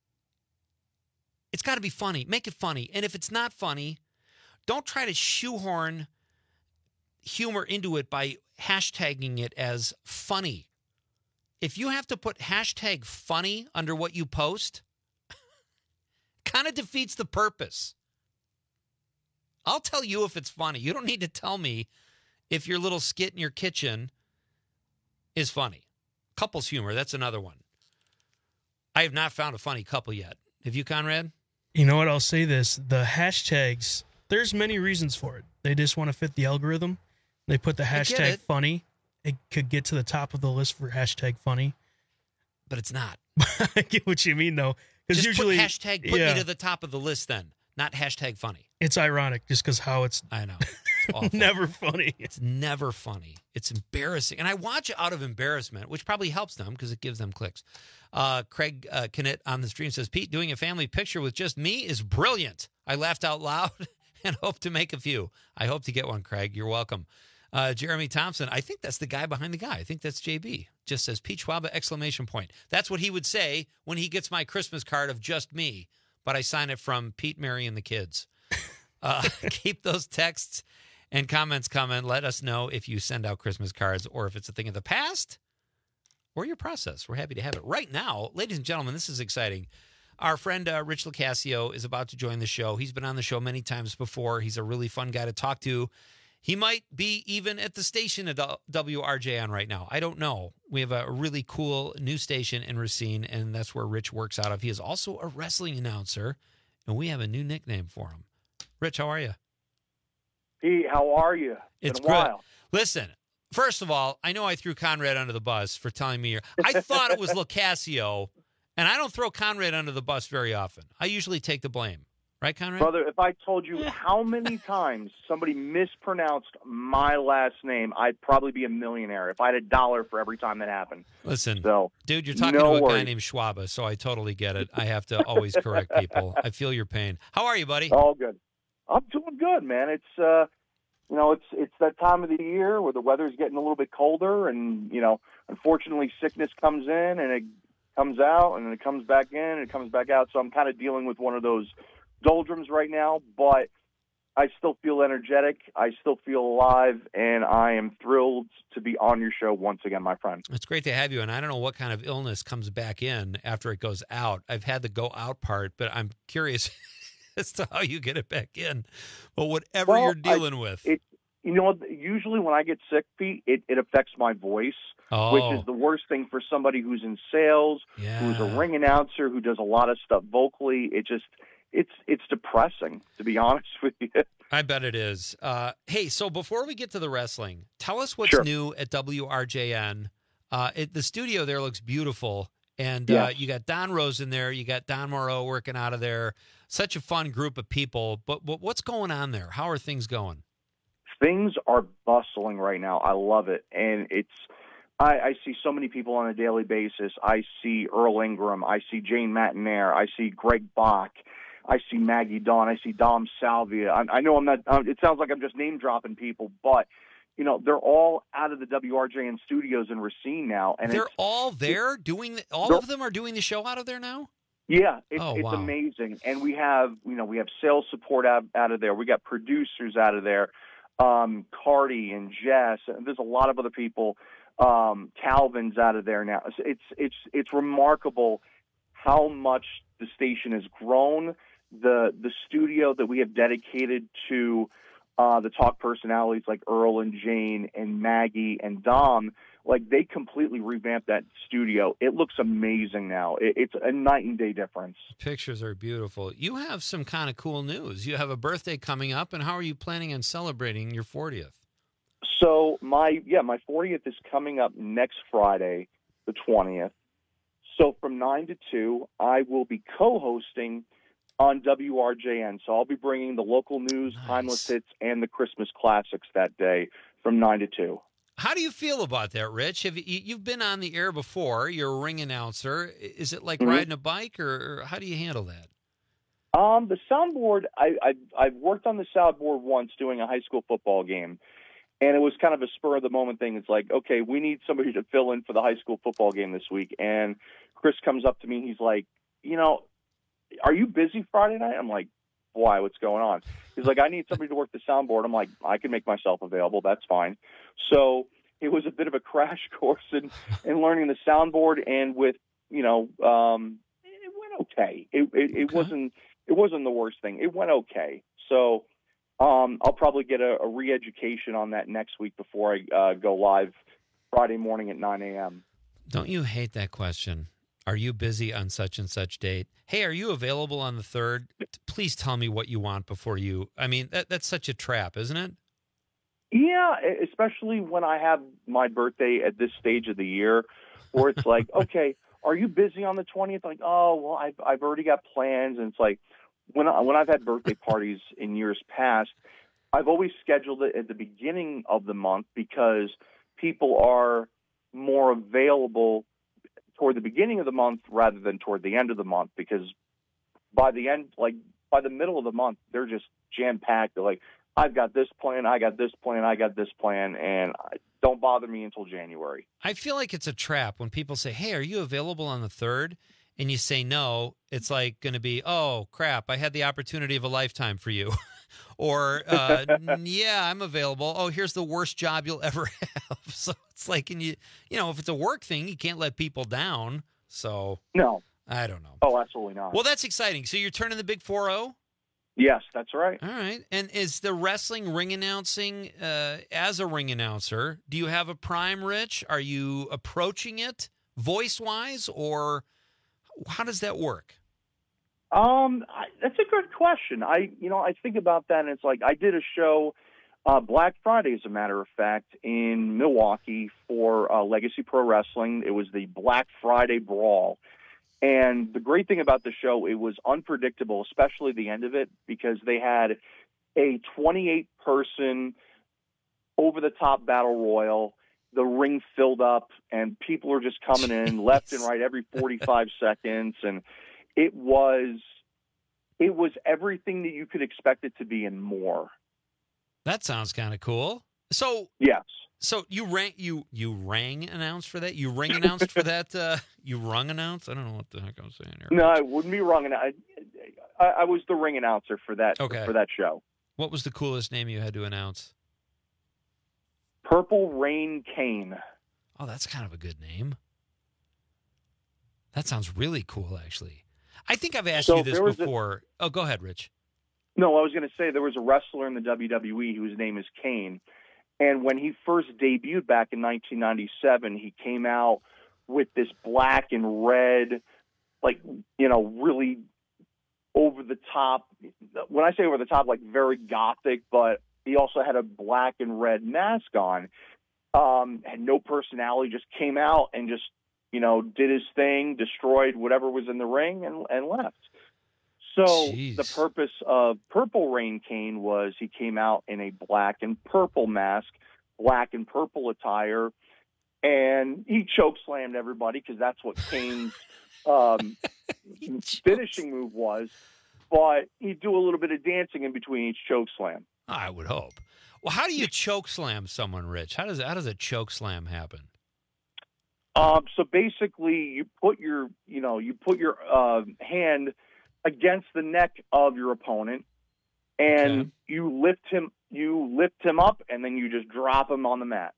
it's got to be funny. Make it funny. And if it's not funny, don't try to shoehorn humor into it by hashtagging it as funny. If you have to put hashtag funny under what you post, kind of defeats the purpose. I'll tell you if it's funny. You don't need to tell me if your little skit in your kitchen is funny. Couples humor, that's another one. I have not found a funny couple yet. Have you, Conrad? You know what? I'll say this. The hashtags, there's many reasons for it. They just want to fit the algorithm. They put the hashtag it. funny. It could get to the top of the list for hashtag funny. But it's not. I get what you mean, though. Just usually, put hashtag put yeah. me to the top of the list then, not hashtag funny. It's ironic just because how it's... I know. It's awful. Never funny. It's never funny. It's embarrassing. And I watch it out of embarrassment, which probably helps them because it gives them clicks. Uh, Craig uh, Kennett on the stream says, Pete, doing a family picture with just me is brilliant. I laughed out loud and hope to make a few. I hope to get one, Craig. You're welcome. Uh, Jeremy Thompson, I think that's the guy behind the guy. I think that's J B. Just says, Pete Schwaba, exclamation point. That's what he would say when he gets my Christmas card of just me. But I sign it from Pete, Mary, and the kids. Uh, keep those texts and comments coming. Let us know if you send out Christmas cards or if it's a thing of the past or your process. We're happy to have it. Right now, ladies and gentlemen, this is exciting. Our friend uh, Rich Locascio is about to join the show. He's been on the show many times before. He's a really fun guy to talk to. He might be even at the station at W R J on right now. I don't know. We have a really cool news station in Racine, and that's where Rich works out of. He is also a wrestling announcer, and we have a new nickname for him. Rich, how are you? Pete, how are you? It's been a while. Listen, first of all, I know I threw Conrad under the bus for telling me. Your, I thought it was Locascio, and I don't throw Conrad under the bus very often. I usually take the blame. Right, Conrad? Brother, if I told you how many times somebody mispronounced my last name, I'd probably be a millionaire if I had a dollar for every time that happened. Listen, so, dude, you're talking no to a worries. guy named Schwaba, so I totally get it. I have to always correct people. I feel your pain. How are you, buddy? All good. I'm doing good, man. It's uh, you know, it's it's that time of the year where the weather's getting a little bit colder, and you know, unfortunately, sickness comes in and it comes out, and then it comes back in and it comes back out. So I'm kind of dealing with one of those doldrums right now, but I still feel energetic. I still feel alive, and I am thrilled to be on your show once again, my friend. It's great to have you, and I don't know what kind of illness comes back in after it goes out. I've had the go out part, but I'm curious as to how you get it back in. But whatever well, you're dealing I, with. It, you know, usually when I get sick, Pete, it, it affects my voice, oh. which is the worst thing for somebody who's in sales, yeah. who's a ring announcer, who does a lot of stuff vocally. It just... It's it's depressing, to be honest with you. I bet it is. Uh, hey, so before we get to the wrestling, tell us what's Sure. new at W R J N. Uh, it, the studio there looks beautiful, and uh, Yes. you got Don Rose in there. You got Don Moreau working out of there. Such a fun group of people. But, but what's going on there? How are things going? Things are bustling right now. I love it. And it's, I, I see so many people on a daily basis. I see Earl Ingram. I see Jane Matinaire. I see Greg Bach. I see Maggie Dawn. I see Dom Salvia. I, I know I'm not, um, it sounds like I'm just name dropping people, but, you know, they're all out of the W R J N studios in Racine now. And They're it's, all there doing, the, all they're- of them are doing the show out of there now? Yeah, it's, Oh, it's wow. amazing. And we have, you know, we have sales support out, out of there. We got producers out of there. Um, Cardi and Jess. And there's a lot of other people. Um, Calvin's out of there now. It's, it's, it's, it's remarkable how much the station has grown. The, the studio that we have dedicated to, uh, the talk personalities like Earl and Jane and Maggie and Dom, like they completely revamped that studio. It looks amazing now. It, it's a night and day difference. Pictures are beautiful. You have some kind of cool news. You have a birthday coming up, and how are you planning on celebrating your fortieth? So my yeah, my fortieth is coming up next Friday, the twentieth. So from nine to two, I will be co-hosting on W R J N. So I'll be bringing the local news, Nice. timeless hits, and the Christmas classics that day from nine to two. How do you feel about that, Rich? Have you, you've been on the air before? You're a ring announcer. Is it like Mhm. riding a bike, or, or how do you handle that? Um, the soundboard, I, I, I've worked on the soundboard once doing a high school football game, and it was kind of a spur of the moment thing. It's like, okay, we need somebody to fill in for the high school football game this week. And Chris comes up to me. He's like, you know, are you busy Friday night? I'm like, why? What's going on? He's like, I need somebody to work the soundboard. I'm like, I can make myself available. That's fine. So it was a bit of a crash course in, in learning the soundboard, and with, you know, um, it went okay. It, it, it Okay. wasn't, it wasn't the worst thing. It went okay. So um, I'll probably get a, a re-education on that next week before I uh, go live Friday morning at nine a.m. Don't you hate that question? Are you busy on such and such date? Hey, are you available on the third? Please tell me what you want before you. I mean, that, that's such a trap, isn't it? Yeah, especially when I have my birthday at this stage of the year, where it's like, okay, are you busy on the twentieth? Like, oh, well, I've I've already got plans, and it's like when I, when I've had birthday parties in years past, I've always scheduled it at the beginning of the month because people are more available toward the beginning of the month rather than toward the end of the month, because by the end, like by the middle of the month, they're just jam packed. They're like, I've got this plan, I got this plan, I got this plan, and don't bother me until January. I feel like it's a trap when people say, hey, are you available on the third? And you say no. It's like going to be, oh, crap, I had the opportunity of a lifetime for you. Or, uh, yeah, I'm available. Oh, here's the worst job you'll ever have. So it's like, and you, you know, if it's a work thing, you can't let people down. So No. I don't know. Oh, absolutely not. Well, that's exciting. So you're turning the big four oh? Yes, that's right. All right. And is the wrestling ring announcing, uh, as a ring announcer, do you have a prime, Rich? Are you approaching it voice-wise, or how does that work? Um, I, that's a good question. I, you know, I think about that, and it's like I did a show, uh, Black Friday, as a matter of fact, in Milwaukee for uh, Legacy Pro Wrestling. It was the Black Friday Brawl. And the great thing about the show, it was unpredictable, especially the end of it, because they had a twenty-eight person over-the-top battle royal. The ring filled up, and people are just coming in left and right every forty-five seconds. And it was it was everything that you could expect it to be and more. That sounds kind of cool. So yes. So you rang you you rang announced for that? You ring announced for that? Uh, you rung announced? I don't know what the heck I'm saying here. No, I wouldn't be wrong. I, I, I was the ring announcer for that Okay. for that show. What was the coolest name you had to announce? Purple Rain Kane. Oh, that's kind of a good name. That sounds really cool, actually. I think I've asked So you this there was a- before. Oh, go ahead, Rich. No, I was going to say there was a wrestler in the W W E whose name is Kane. And when he first debuted back in nineteen ninety-seven, he came out with this black and red, like, you know, really over the top. When I say over the top, like very gothic, but he also had a black and red mask on. Um, had no personality, just came out and just, you know, did his thing, destroyed whatever was in the ring, and, and left. So Jeez. The purpose of Purple Rain Kane was he came out in a black and purple mask, black and purple attire, and he choke slammed everybody because that's what Kane's um, finishing move was. But he'd do a little bit of dancing in between each choke slam. I would hope. Well, how do you choke slam someone, Rich? How does how does a choke slam happen? Um, so basically, you put your you know you put your uh, hand against the neck of your opponent, and okay. you lift him you lift him up, and then you just drop him on the mat.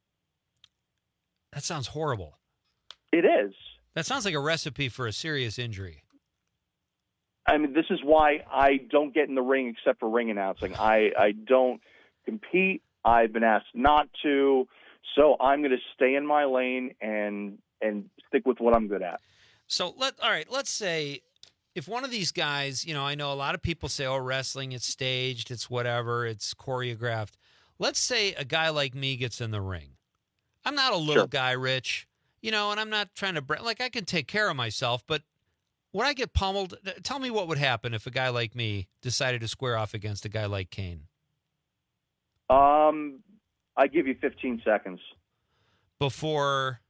That sounds horrible. It is. That sounds like a recipe for a serious injury. I mean, this is why I don't get in the ring except for ring announcing. I, I don't compete. I've been asked not to, so I'm going to stay in my lane and and stick with what I'm good at. So let all right. Let's say if one of these guys, you know, I know a lot of people say, "Oh, wrestling, it's staged, it's whatever, it's choreographed." Let's say a guy like me gets in the ring. I'm not a little sure. guy, Rich, you know, and I'm not trying to bra- like I can take care of myself, but would I get pummeled? Tell me what would happen if a guy like me decided to square off against a guy like Kane. Um, I give you fifteen seconds before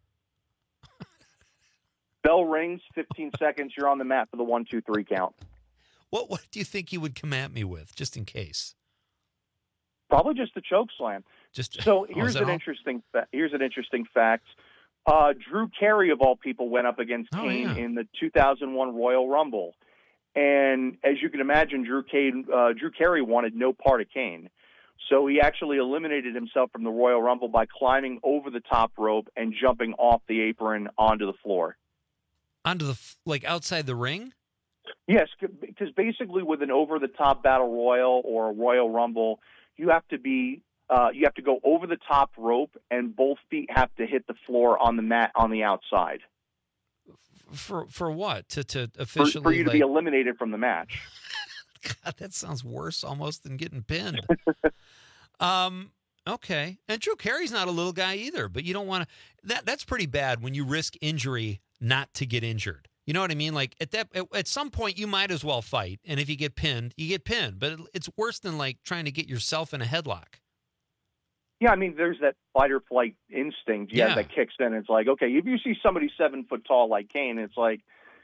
bell rings. Fifteen seconds. You're on the mat for the one, two, three count. What What do you think he would come at me with, just in case? Probably just a choke slam. Just so oh, here's an all? interesting. Fa- here's an interesting fact. Uh, Drew Carey, of all people, went up against oh, Kane yeah. in the two thousand one Royal Rumble. And as you can imagine, Drew, Kane, uh, Drew Carey wanted no part of Kane. So he actually eliminated himself from the Royal Rumble by climbing over the top rope and jumping off the apron onto the floor. Onto the, like outside the ring? Yes, because basically with an over-the-top Battle Royal or a Royal Rumble, you have to be Uh, you have to go over the top rope, and both feet have to hit the floor on the mat on the outside. For for what? To to officially for, for you to like... be eliminated from the match. God, that sounds worse almost than getting pinned. um. Okay, and Drew Carey's not a little guy either, but you don't want to. That that's pretty bad when you risk injury not to get injured. You know what I mean? Like at that at, at some point you might as well fight, and if you get pinned, you get pinned. But it, it's worse than like trying to get yourself in a headlock. Yeah, I mean, there's that fight or flight instinct, yeah, Yeah. that kicks in. It's like, okay, if you see somebody seven foot tall like Kane, it's like,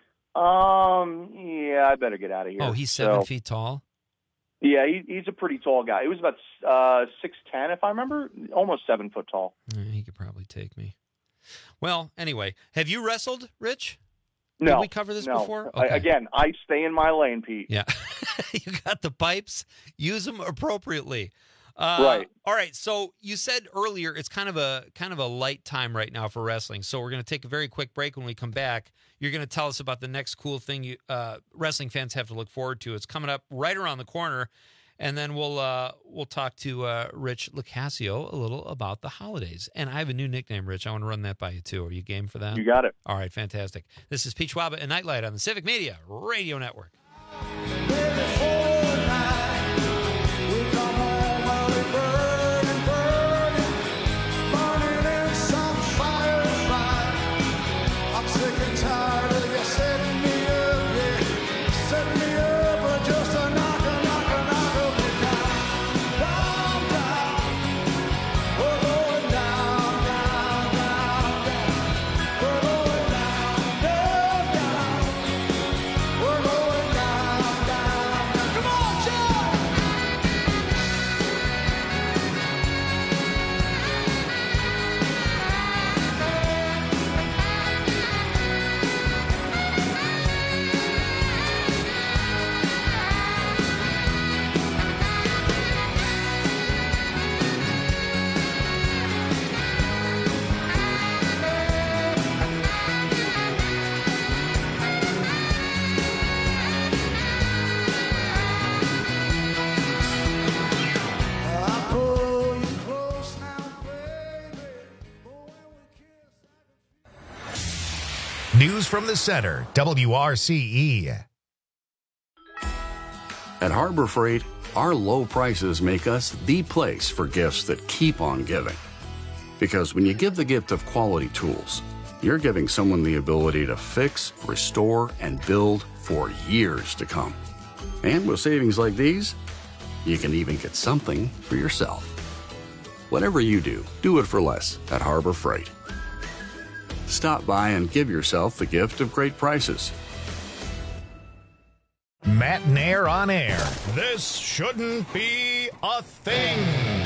um, yeah, I better get out of here. Oh, he's seven So, feet tall? Yeah, he, he's a pretty tall guy. He was about uh, six ten, if I remember, almost seven foot tall. Yeah, he could probably take me. Well, anyway, have you wrestled, Rich? No, Did we cover this no. before? I, again, I stay in my lane, Pete. Yeah. You got the pipes. Use them appropriately. Uh, Right. All right. So you said earlier it's kind of a kind of a light time right now for wrestling. So we're going to take a very quick break. When we come back, you're going to tell us about the next cool thing you uh, wrestling fans have to look forward to. It's coming up right around the corner, and then we'll uh, we'll talk to uh, Rich Locascio a little about the holidays. And I have a new nickname, Rich. I want to run that by you too. Are you game for that? You got it. All right. Fantastic. This is Pete Schwaba and Nightlight on the Civic Media Radio Network. News from the center, W R C E. At Harbor Freight, our low prices make us the place for gifts that keep on giving. Because when you give the gift of quality tools, you're giving someone the ability to fix, restore, and build for years to come. And with savings like these, you can even get something for yourself. Whatever you do, do it for less at Harbor Freight. Stop by and give yourself the gift of great prices. Matt Nair on air. This shouldn't be a thing.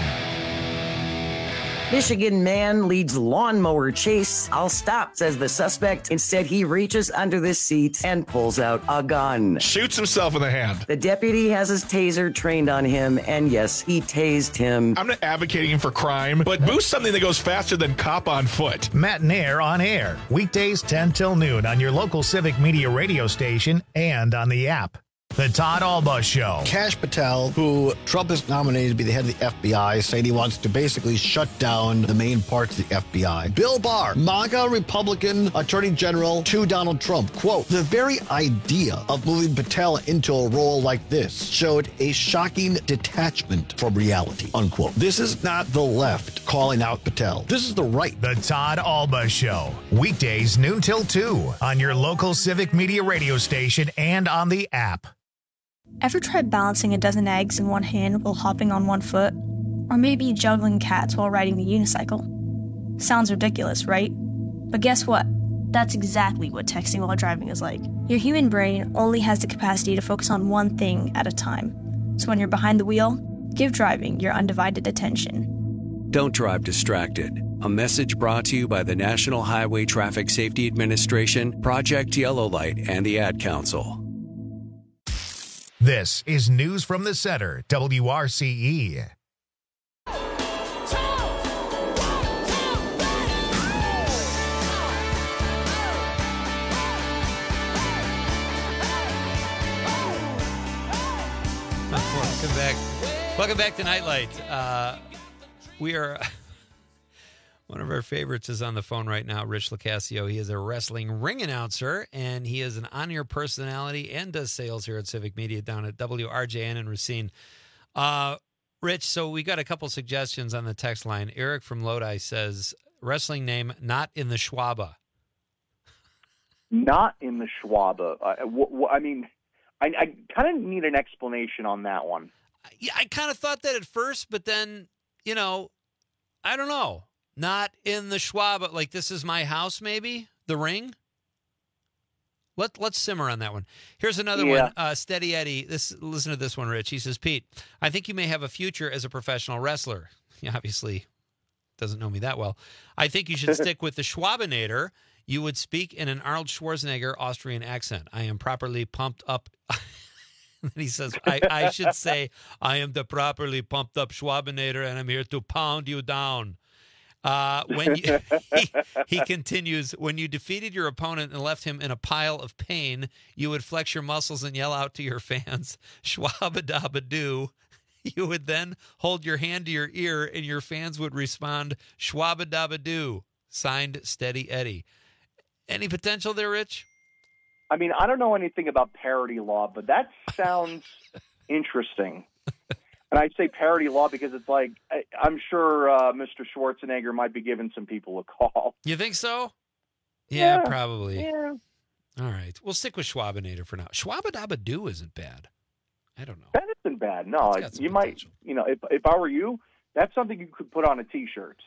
Michigan man leads lawnmower chase. I'll stop, says the suspect. Instead, he reaches under the seat and pulls out a gun. Shoots himself in the hand. The deputy has his taser trained on him, and yes, he tased him. I'm not advocating for crime, but boost something that goes faster than cop on foot. Matt Nair on air. Weekdays ten till noon on your local Civic Media radio station and on the app. The Todd Alba Show. Kash Patel, who Trump has nominated to be the head of the F B I, saying he wants to basically shut down the main parts of the F B I. Bill Barr, MAGA Republican Attorney General to Donald Trump. Quote, the very idea of moving Patel into a role like this showed a shocking detachment from reality, unquote. This is not the left calling out Patel. This is the right. The Todd Alba Show. Weekdays noon till two on your local Civic Media radio station and on the app. Ever tried balancing a dozen eggs in one hand while hopping on one foot? Or maybe juggling cats while riding the unicycle? Sounds ridiculous, right? But guess what? That's exactly what texting while driving is like. Your human brain only has the capacity to focus on one thing at a time. So when you're behind the wheel, give driving your undivided attention. Don't drive distracted. A message brought to you by the National Highway Traffic Safety Administration, Project Yellow Light, and the Ad Council. This is News from the Center, W R C E. Welcome back. Welcome back to Nightlight. Uh, we are... One of our favorites is on the phone right now, Rich Locascio. He is a wrestling ring announcer, and he is an on-air personality and does sales here at Civic Media down at W R J N in Racine. Uh, Rich, so we got a couple suggestions on the text line. Eric from Lodi says, wrestling name, Not in the Schwaba. Not in the Schwaba. Uh, w- w- I mean, I, I kind of need an explanation on that one. Yeah, I kind of thought that at first, but then, you know, I don't know. Not in the Schwab, like this is my house, maybe? The ring? Let, let's simmer on that one. Here's another yeah. one. Uh, Steady Eddie. This, listen to this one, Rich. He says, Pete, I think you may have a future as a professional wrestler. He obviously doesn't know me that well. I think you should stick with the Schwabinator. You would speak in an Arnold Schwarzenegger Austrian accent. I am properly pumped up. And he says, I, I should say, I am the properly pumped up Schwabinator, and I'm here to pound you down. Uh, when you, he, he continues, when you defeated your opponent and left him in a pile of pain, you would flex your muscles and yell out to your fans, Schwabadabadoo. You would then hold your hand to your ear and your fans would respond, Schwabadabadoo. Signed, Steady Eddie. Any potential there, Rich? I mean, I don't know anything about parody law, but that sounds interesting. And I say parody law because it's like, I, I'm sure uh, Mister Schwarzenegger might be giving some people a call. You think so? Yeah, yeah probably. Yeah. All right. We'll stick with Schwabinator for now. Schwabadabadoo isn't bad. I don't know. That isn't bad. No, you potential. might, you know, if, if I were you, that's something you could put on a T-shirt.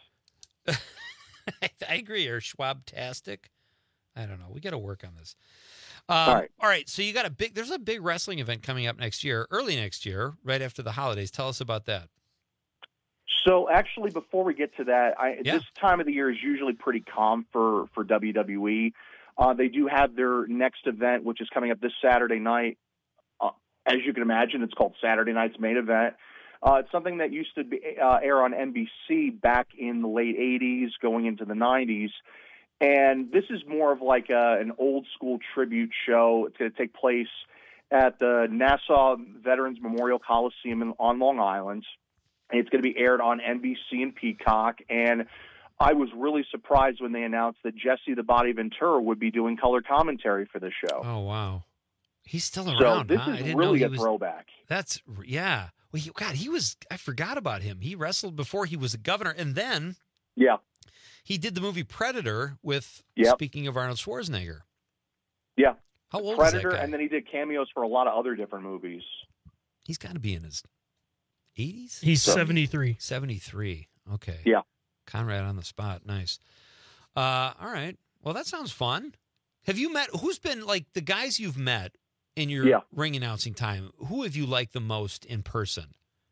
I agree. Or Schwabtastic. I don't know. We got to work on this. Um, all right. All right. So you got a big, there's a big wrestling event coming up next year, early next year, right after the holidays. Tell us about that. So actually, before we get to that, I, Yeah. this time of the year is usually pretty calm for, for W W E. Uh, they do have their next event, which is coming up this Saturday night. Uh, as you can imagine, it's called Saturday Night's Main Event. Uh, it's something that used to be, uh, air on N B C back in the late eighties, going into the nineties. And this is more of like a, an old school tribute show. It's going to take place at the Nassau Veterans Memorial Coliseum in, on Long Island. It's going to be aired on N B C and Peacock. And I was really surprised when they announced that Jesse the Body Ventura would be doing color commentary for the show. Oh, wow. He's still So around. this huh? is I didn't really know a he was, throwback. That's yeah. Well, he, God, he was. I forgot about him. He wrestled before he was a governor, and then yeah, he did the movie Predator with. Yep. Speaking of Arnold Schwarzenegger. Yeah. How old Predator, is that guy? and then he did cameos for a lot of other different movies. He's got to be in his eighties. He's seventy-three. seventy-three. Okay. Yeah. Conrad on the spot. Nice. Uh, all right. Well, that sounds fun. Have you met? Who's been like the guys you've met in your Yeah. ring announcing time? Who have you liked the most in person?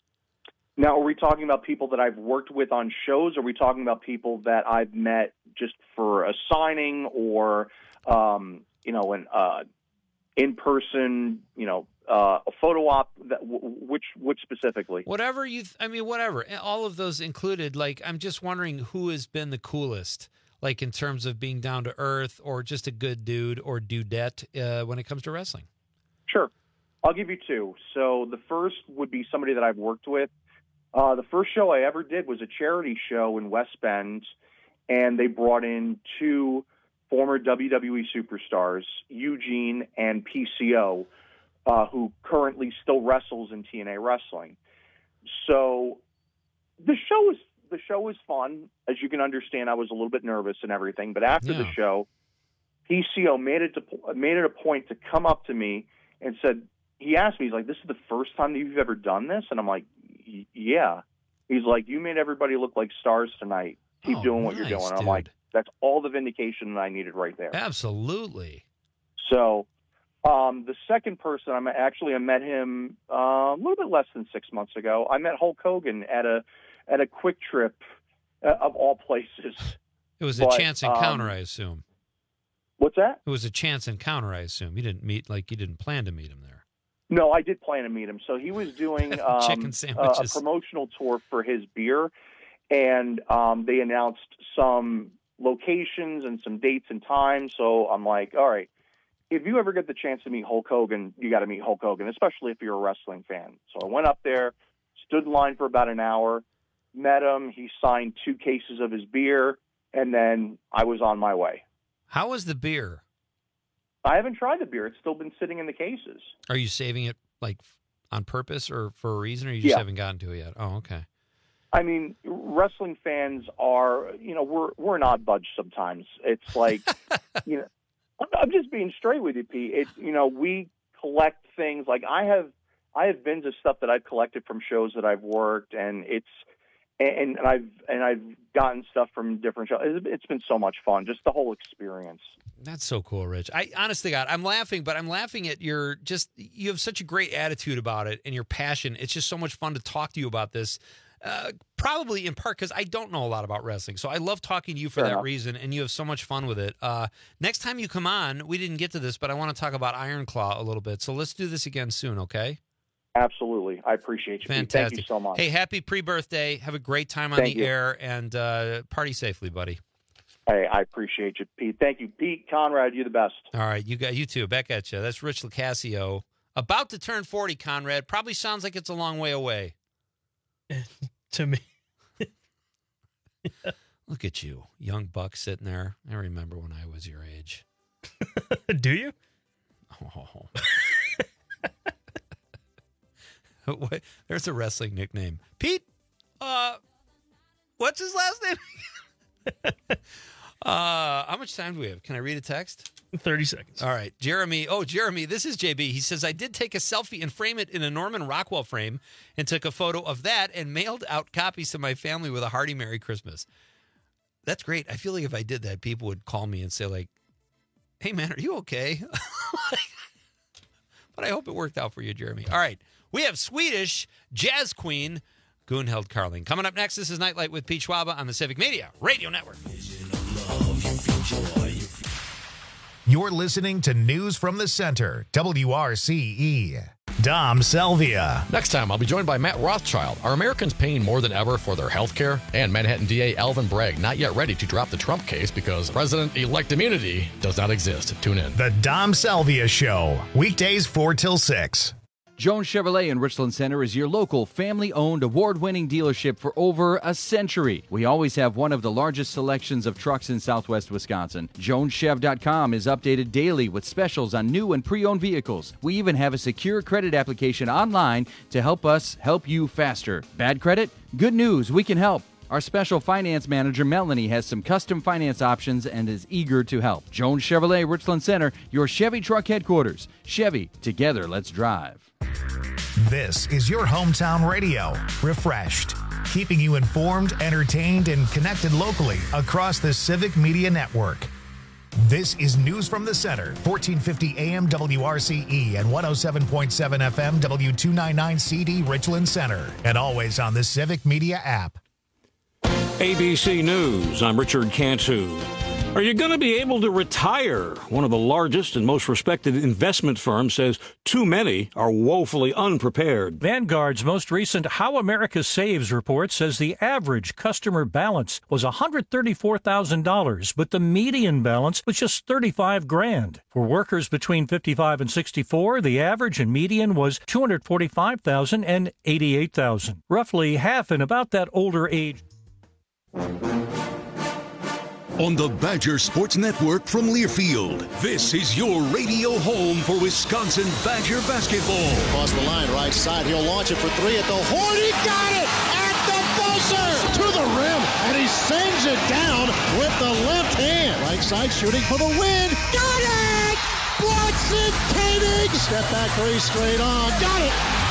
Now, are we talking about people that I've worked with on shows? Or are we talking about people that I've met just for a signing or, um, you know, an uh, in-person, you know, uh, a photo op? That, w- which which specifically? Whatever you, th- I mean, whatever. All of those included. Like, I'm just wondering who has been the coolest, like in terms of being down to earth or just a good dude or dudette uh, when it comes to wrestling. Sure. I'll give you two. So the first would be somebody that I've worked with. Uh, the first show I ever did was a charity show in West Bend, and they brought in two former W W E superstars, Eugene and P C O, uh, who currently still wrestles in T N A Wrestling. So the show was the show was fun. As you can understand, I was a little bit nervous and everything, but after Yeah. the show, P C O made it to, made it a point to come up to me and said, he asked me, he's like, "This is the first time that you've ever done this?" And I'm like, "Y- yeah. He's like, "You made everybody look like stars tonight. Keep Oh, doing what you're nice, doing." And I'm dude. like, that's all the vindication that I needed right there. Absolutely. So um, the second person, I'm actually I met him uh, a little bit less than six months ago. I met Hulk Hogan at a at a Quick Trip uh, of all places. It was a But, chance encounter, um, I assume. What's that? It was a chance encounter, I assume. You didn't meet, like, you didn't plan to meet him there. No, I did plan to meet him. So he was doing um, Chicken a, a sandwiches. promotional tour for his beer, and um, they announced some locations and some dates and times. So I'm like, all right, if you ever get the chance to meet Hulk Hogan, you got to meet Hulk Hogan, especially if you're a wrestling fan. So I went up there, stood in line for about an hour, met him. He signed two cases of his beer, and then I was on my way. How was the beer? I haven't tried the beer. It's still been sitting in the cases. Are you saving it, like, on purpose or for a reason, or you just Yeah. haven't gotten to it yet? Oh, okay. I mean, wrestling fans are, you know, we're we're an odd bunch sometimes. It's like, you know, I'm- I'm just being straight with you, Pete. It, you know, we collect things. Like I have, I have bins of stuff that I've collected from shows that I've worked, and it's, and, and I've and I've gotten stuff from different shows. It's, it's been so much fun, just the whole experience. That's so cool, Rich. I honestly, God, I'm laughing, but I'm laughing at your just, you have such a great attitude about it and your passion. It's just so much fun to talk to you about this. Uh, probably in part because I don't know a lot about wrestling. So I love talking to you for Fair that enough. reason, and you have so much fun with it. Uh, next time you come on, we didn't get to this, but I want to talk about Iron Claw a little bit. So let's do this again soon, okay? Absolutely. I appreciate you, Pete. Fantastic. Thank you so much. Hey, happy pre-birthday. Have a great time on Thank the you. air, and uh, party safely, buddy. Hey, I appreciate you, Pete. Thank you, Pete Conrad. You're the best. All right, you got you too. Back at you. That's Rich Lacasio. About to turn forty, Conrad. Probably sounds like it's a long way away. To me. Look at you, young buck sitting there. I remember when I was your age. Do you? Oh. What? There's a wrestling nickname. Pete, uh, what's his last name? uh, how much time do we have? Can I read a text? thirty seconds. All right. Jeremy. Oh, Jeremy, this is J B. He says, I did take a selfie and frame it in a Norman Rockwell frame and took a photo of that and mailed out copies to my family with a hearty Merry Christmas. That's great. I feel like if I did that, people would call me and say, like, hey, man, are you okay? But I hope it worked out for you, Jeremy. All right. We have Swedish jazz queen Gunhild Carling. Coming up next, this is Nightlight with Pete Schwaba on the Civic Media Radio Network. You're listening to News from the Center, W R C E. Dom Salvia. Next time, I'll be joined by Matt Rothschild. Are Americans paying more than ever for their health care? And Manhattan D A Alvin Bragg not yet ready to drop the Trump case because President-elect immunity does not exist. Tune in. The Dom Salvia Show, weekdays four till six. Jones Chevrolet in Richland Center is your local family-owned, award-winning dealership for over a century. We always have one of the largest selections of trucks in southwest Wisconsin. Jones Chev dot com is updated daily with specials on new and pre-owned vehicles. We even have a secure credit application online to help us help you faster. Bad credit? Good news, we can help. Our special finance manager, Melanie, has some custom finance options and is eager to help. Jones Chevrolet, Richland Center, your Chevy truck headquarters. Chevy, together, let's drive. This is your hometown radio, Refreshed, keeping you informed, entertained, and connected locally across the Civic Media Network. This is News from the Center, fourteen fifty A M W R C E and one oh seven point seven F M W two ninety-nine C D Richland Center, and always on the Civic Media app. A B C News, I'm Richard Cantu. Are you going to be able to retire? One of the largest and most respected investment firms says too many are woefully unprepared. Vanguard's most recent How America Saves report says the average customer balance was one hundred thirty-four thousand dollars, but the median balance was just thirty-five grand. For workers between fifty-five and sixty-four, the average and median was two hundred forty-five thousand dollars and eighty-eight thousand dollars. Roughly half in about that older age. On the Badger Sports Network from Learfield, this is your radio home for Wisconsin Badger basketball. Across the line, right side, he'll launch it for three at the horn. He got it at the buzzer to the rim, and he sends it down with the left hand. Right side shooting for the win. Got it! Watson Koenig! Step back three straight on. Got it!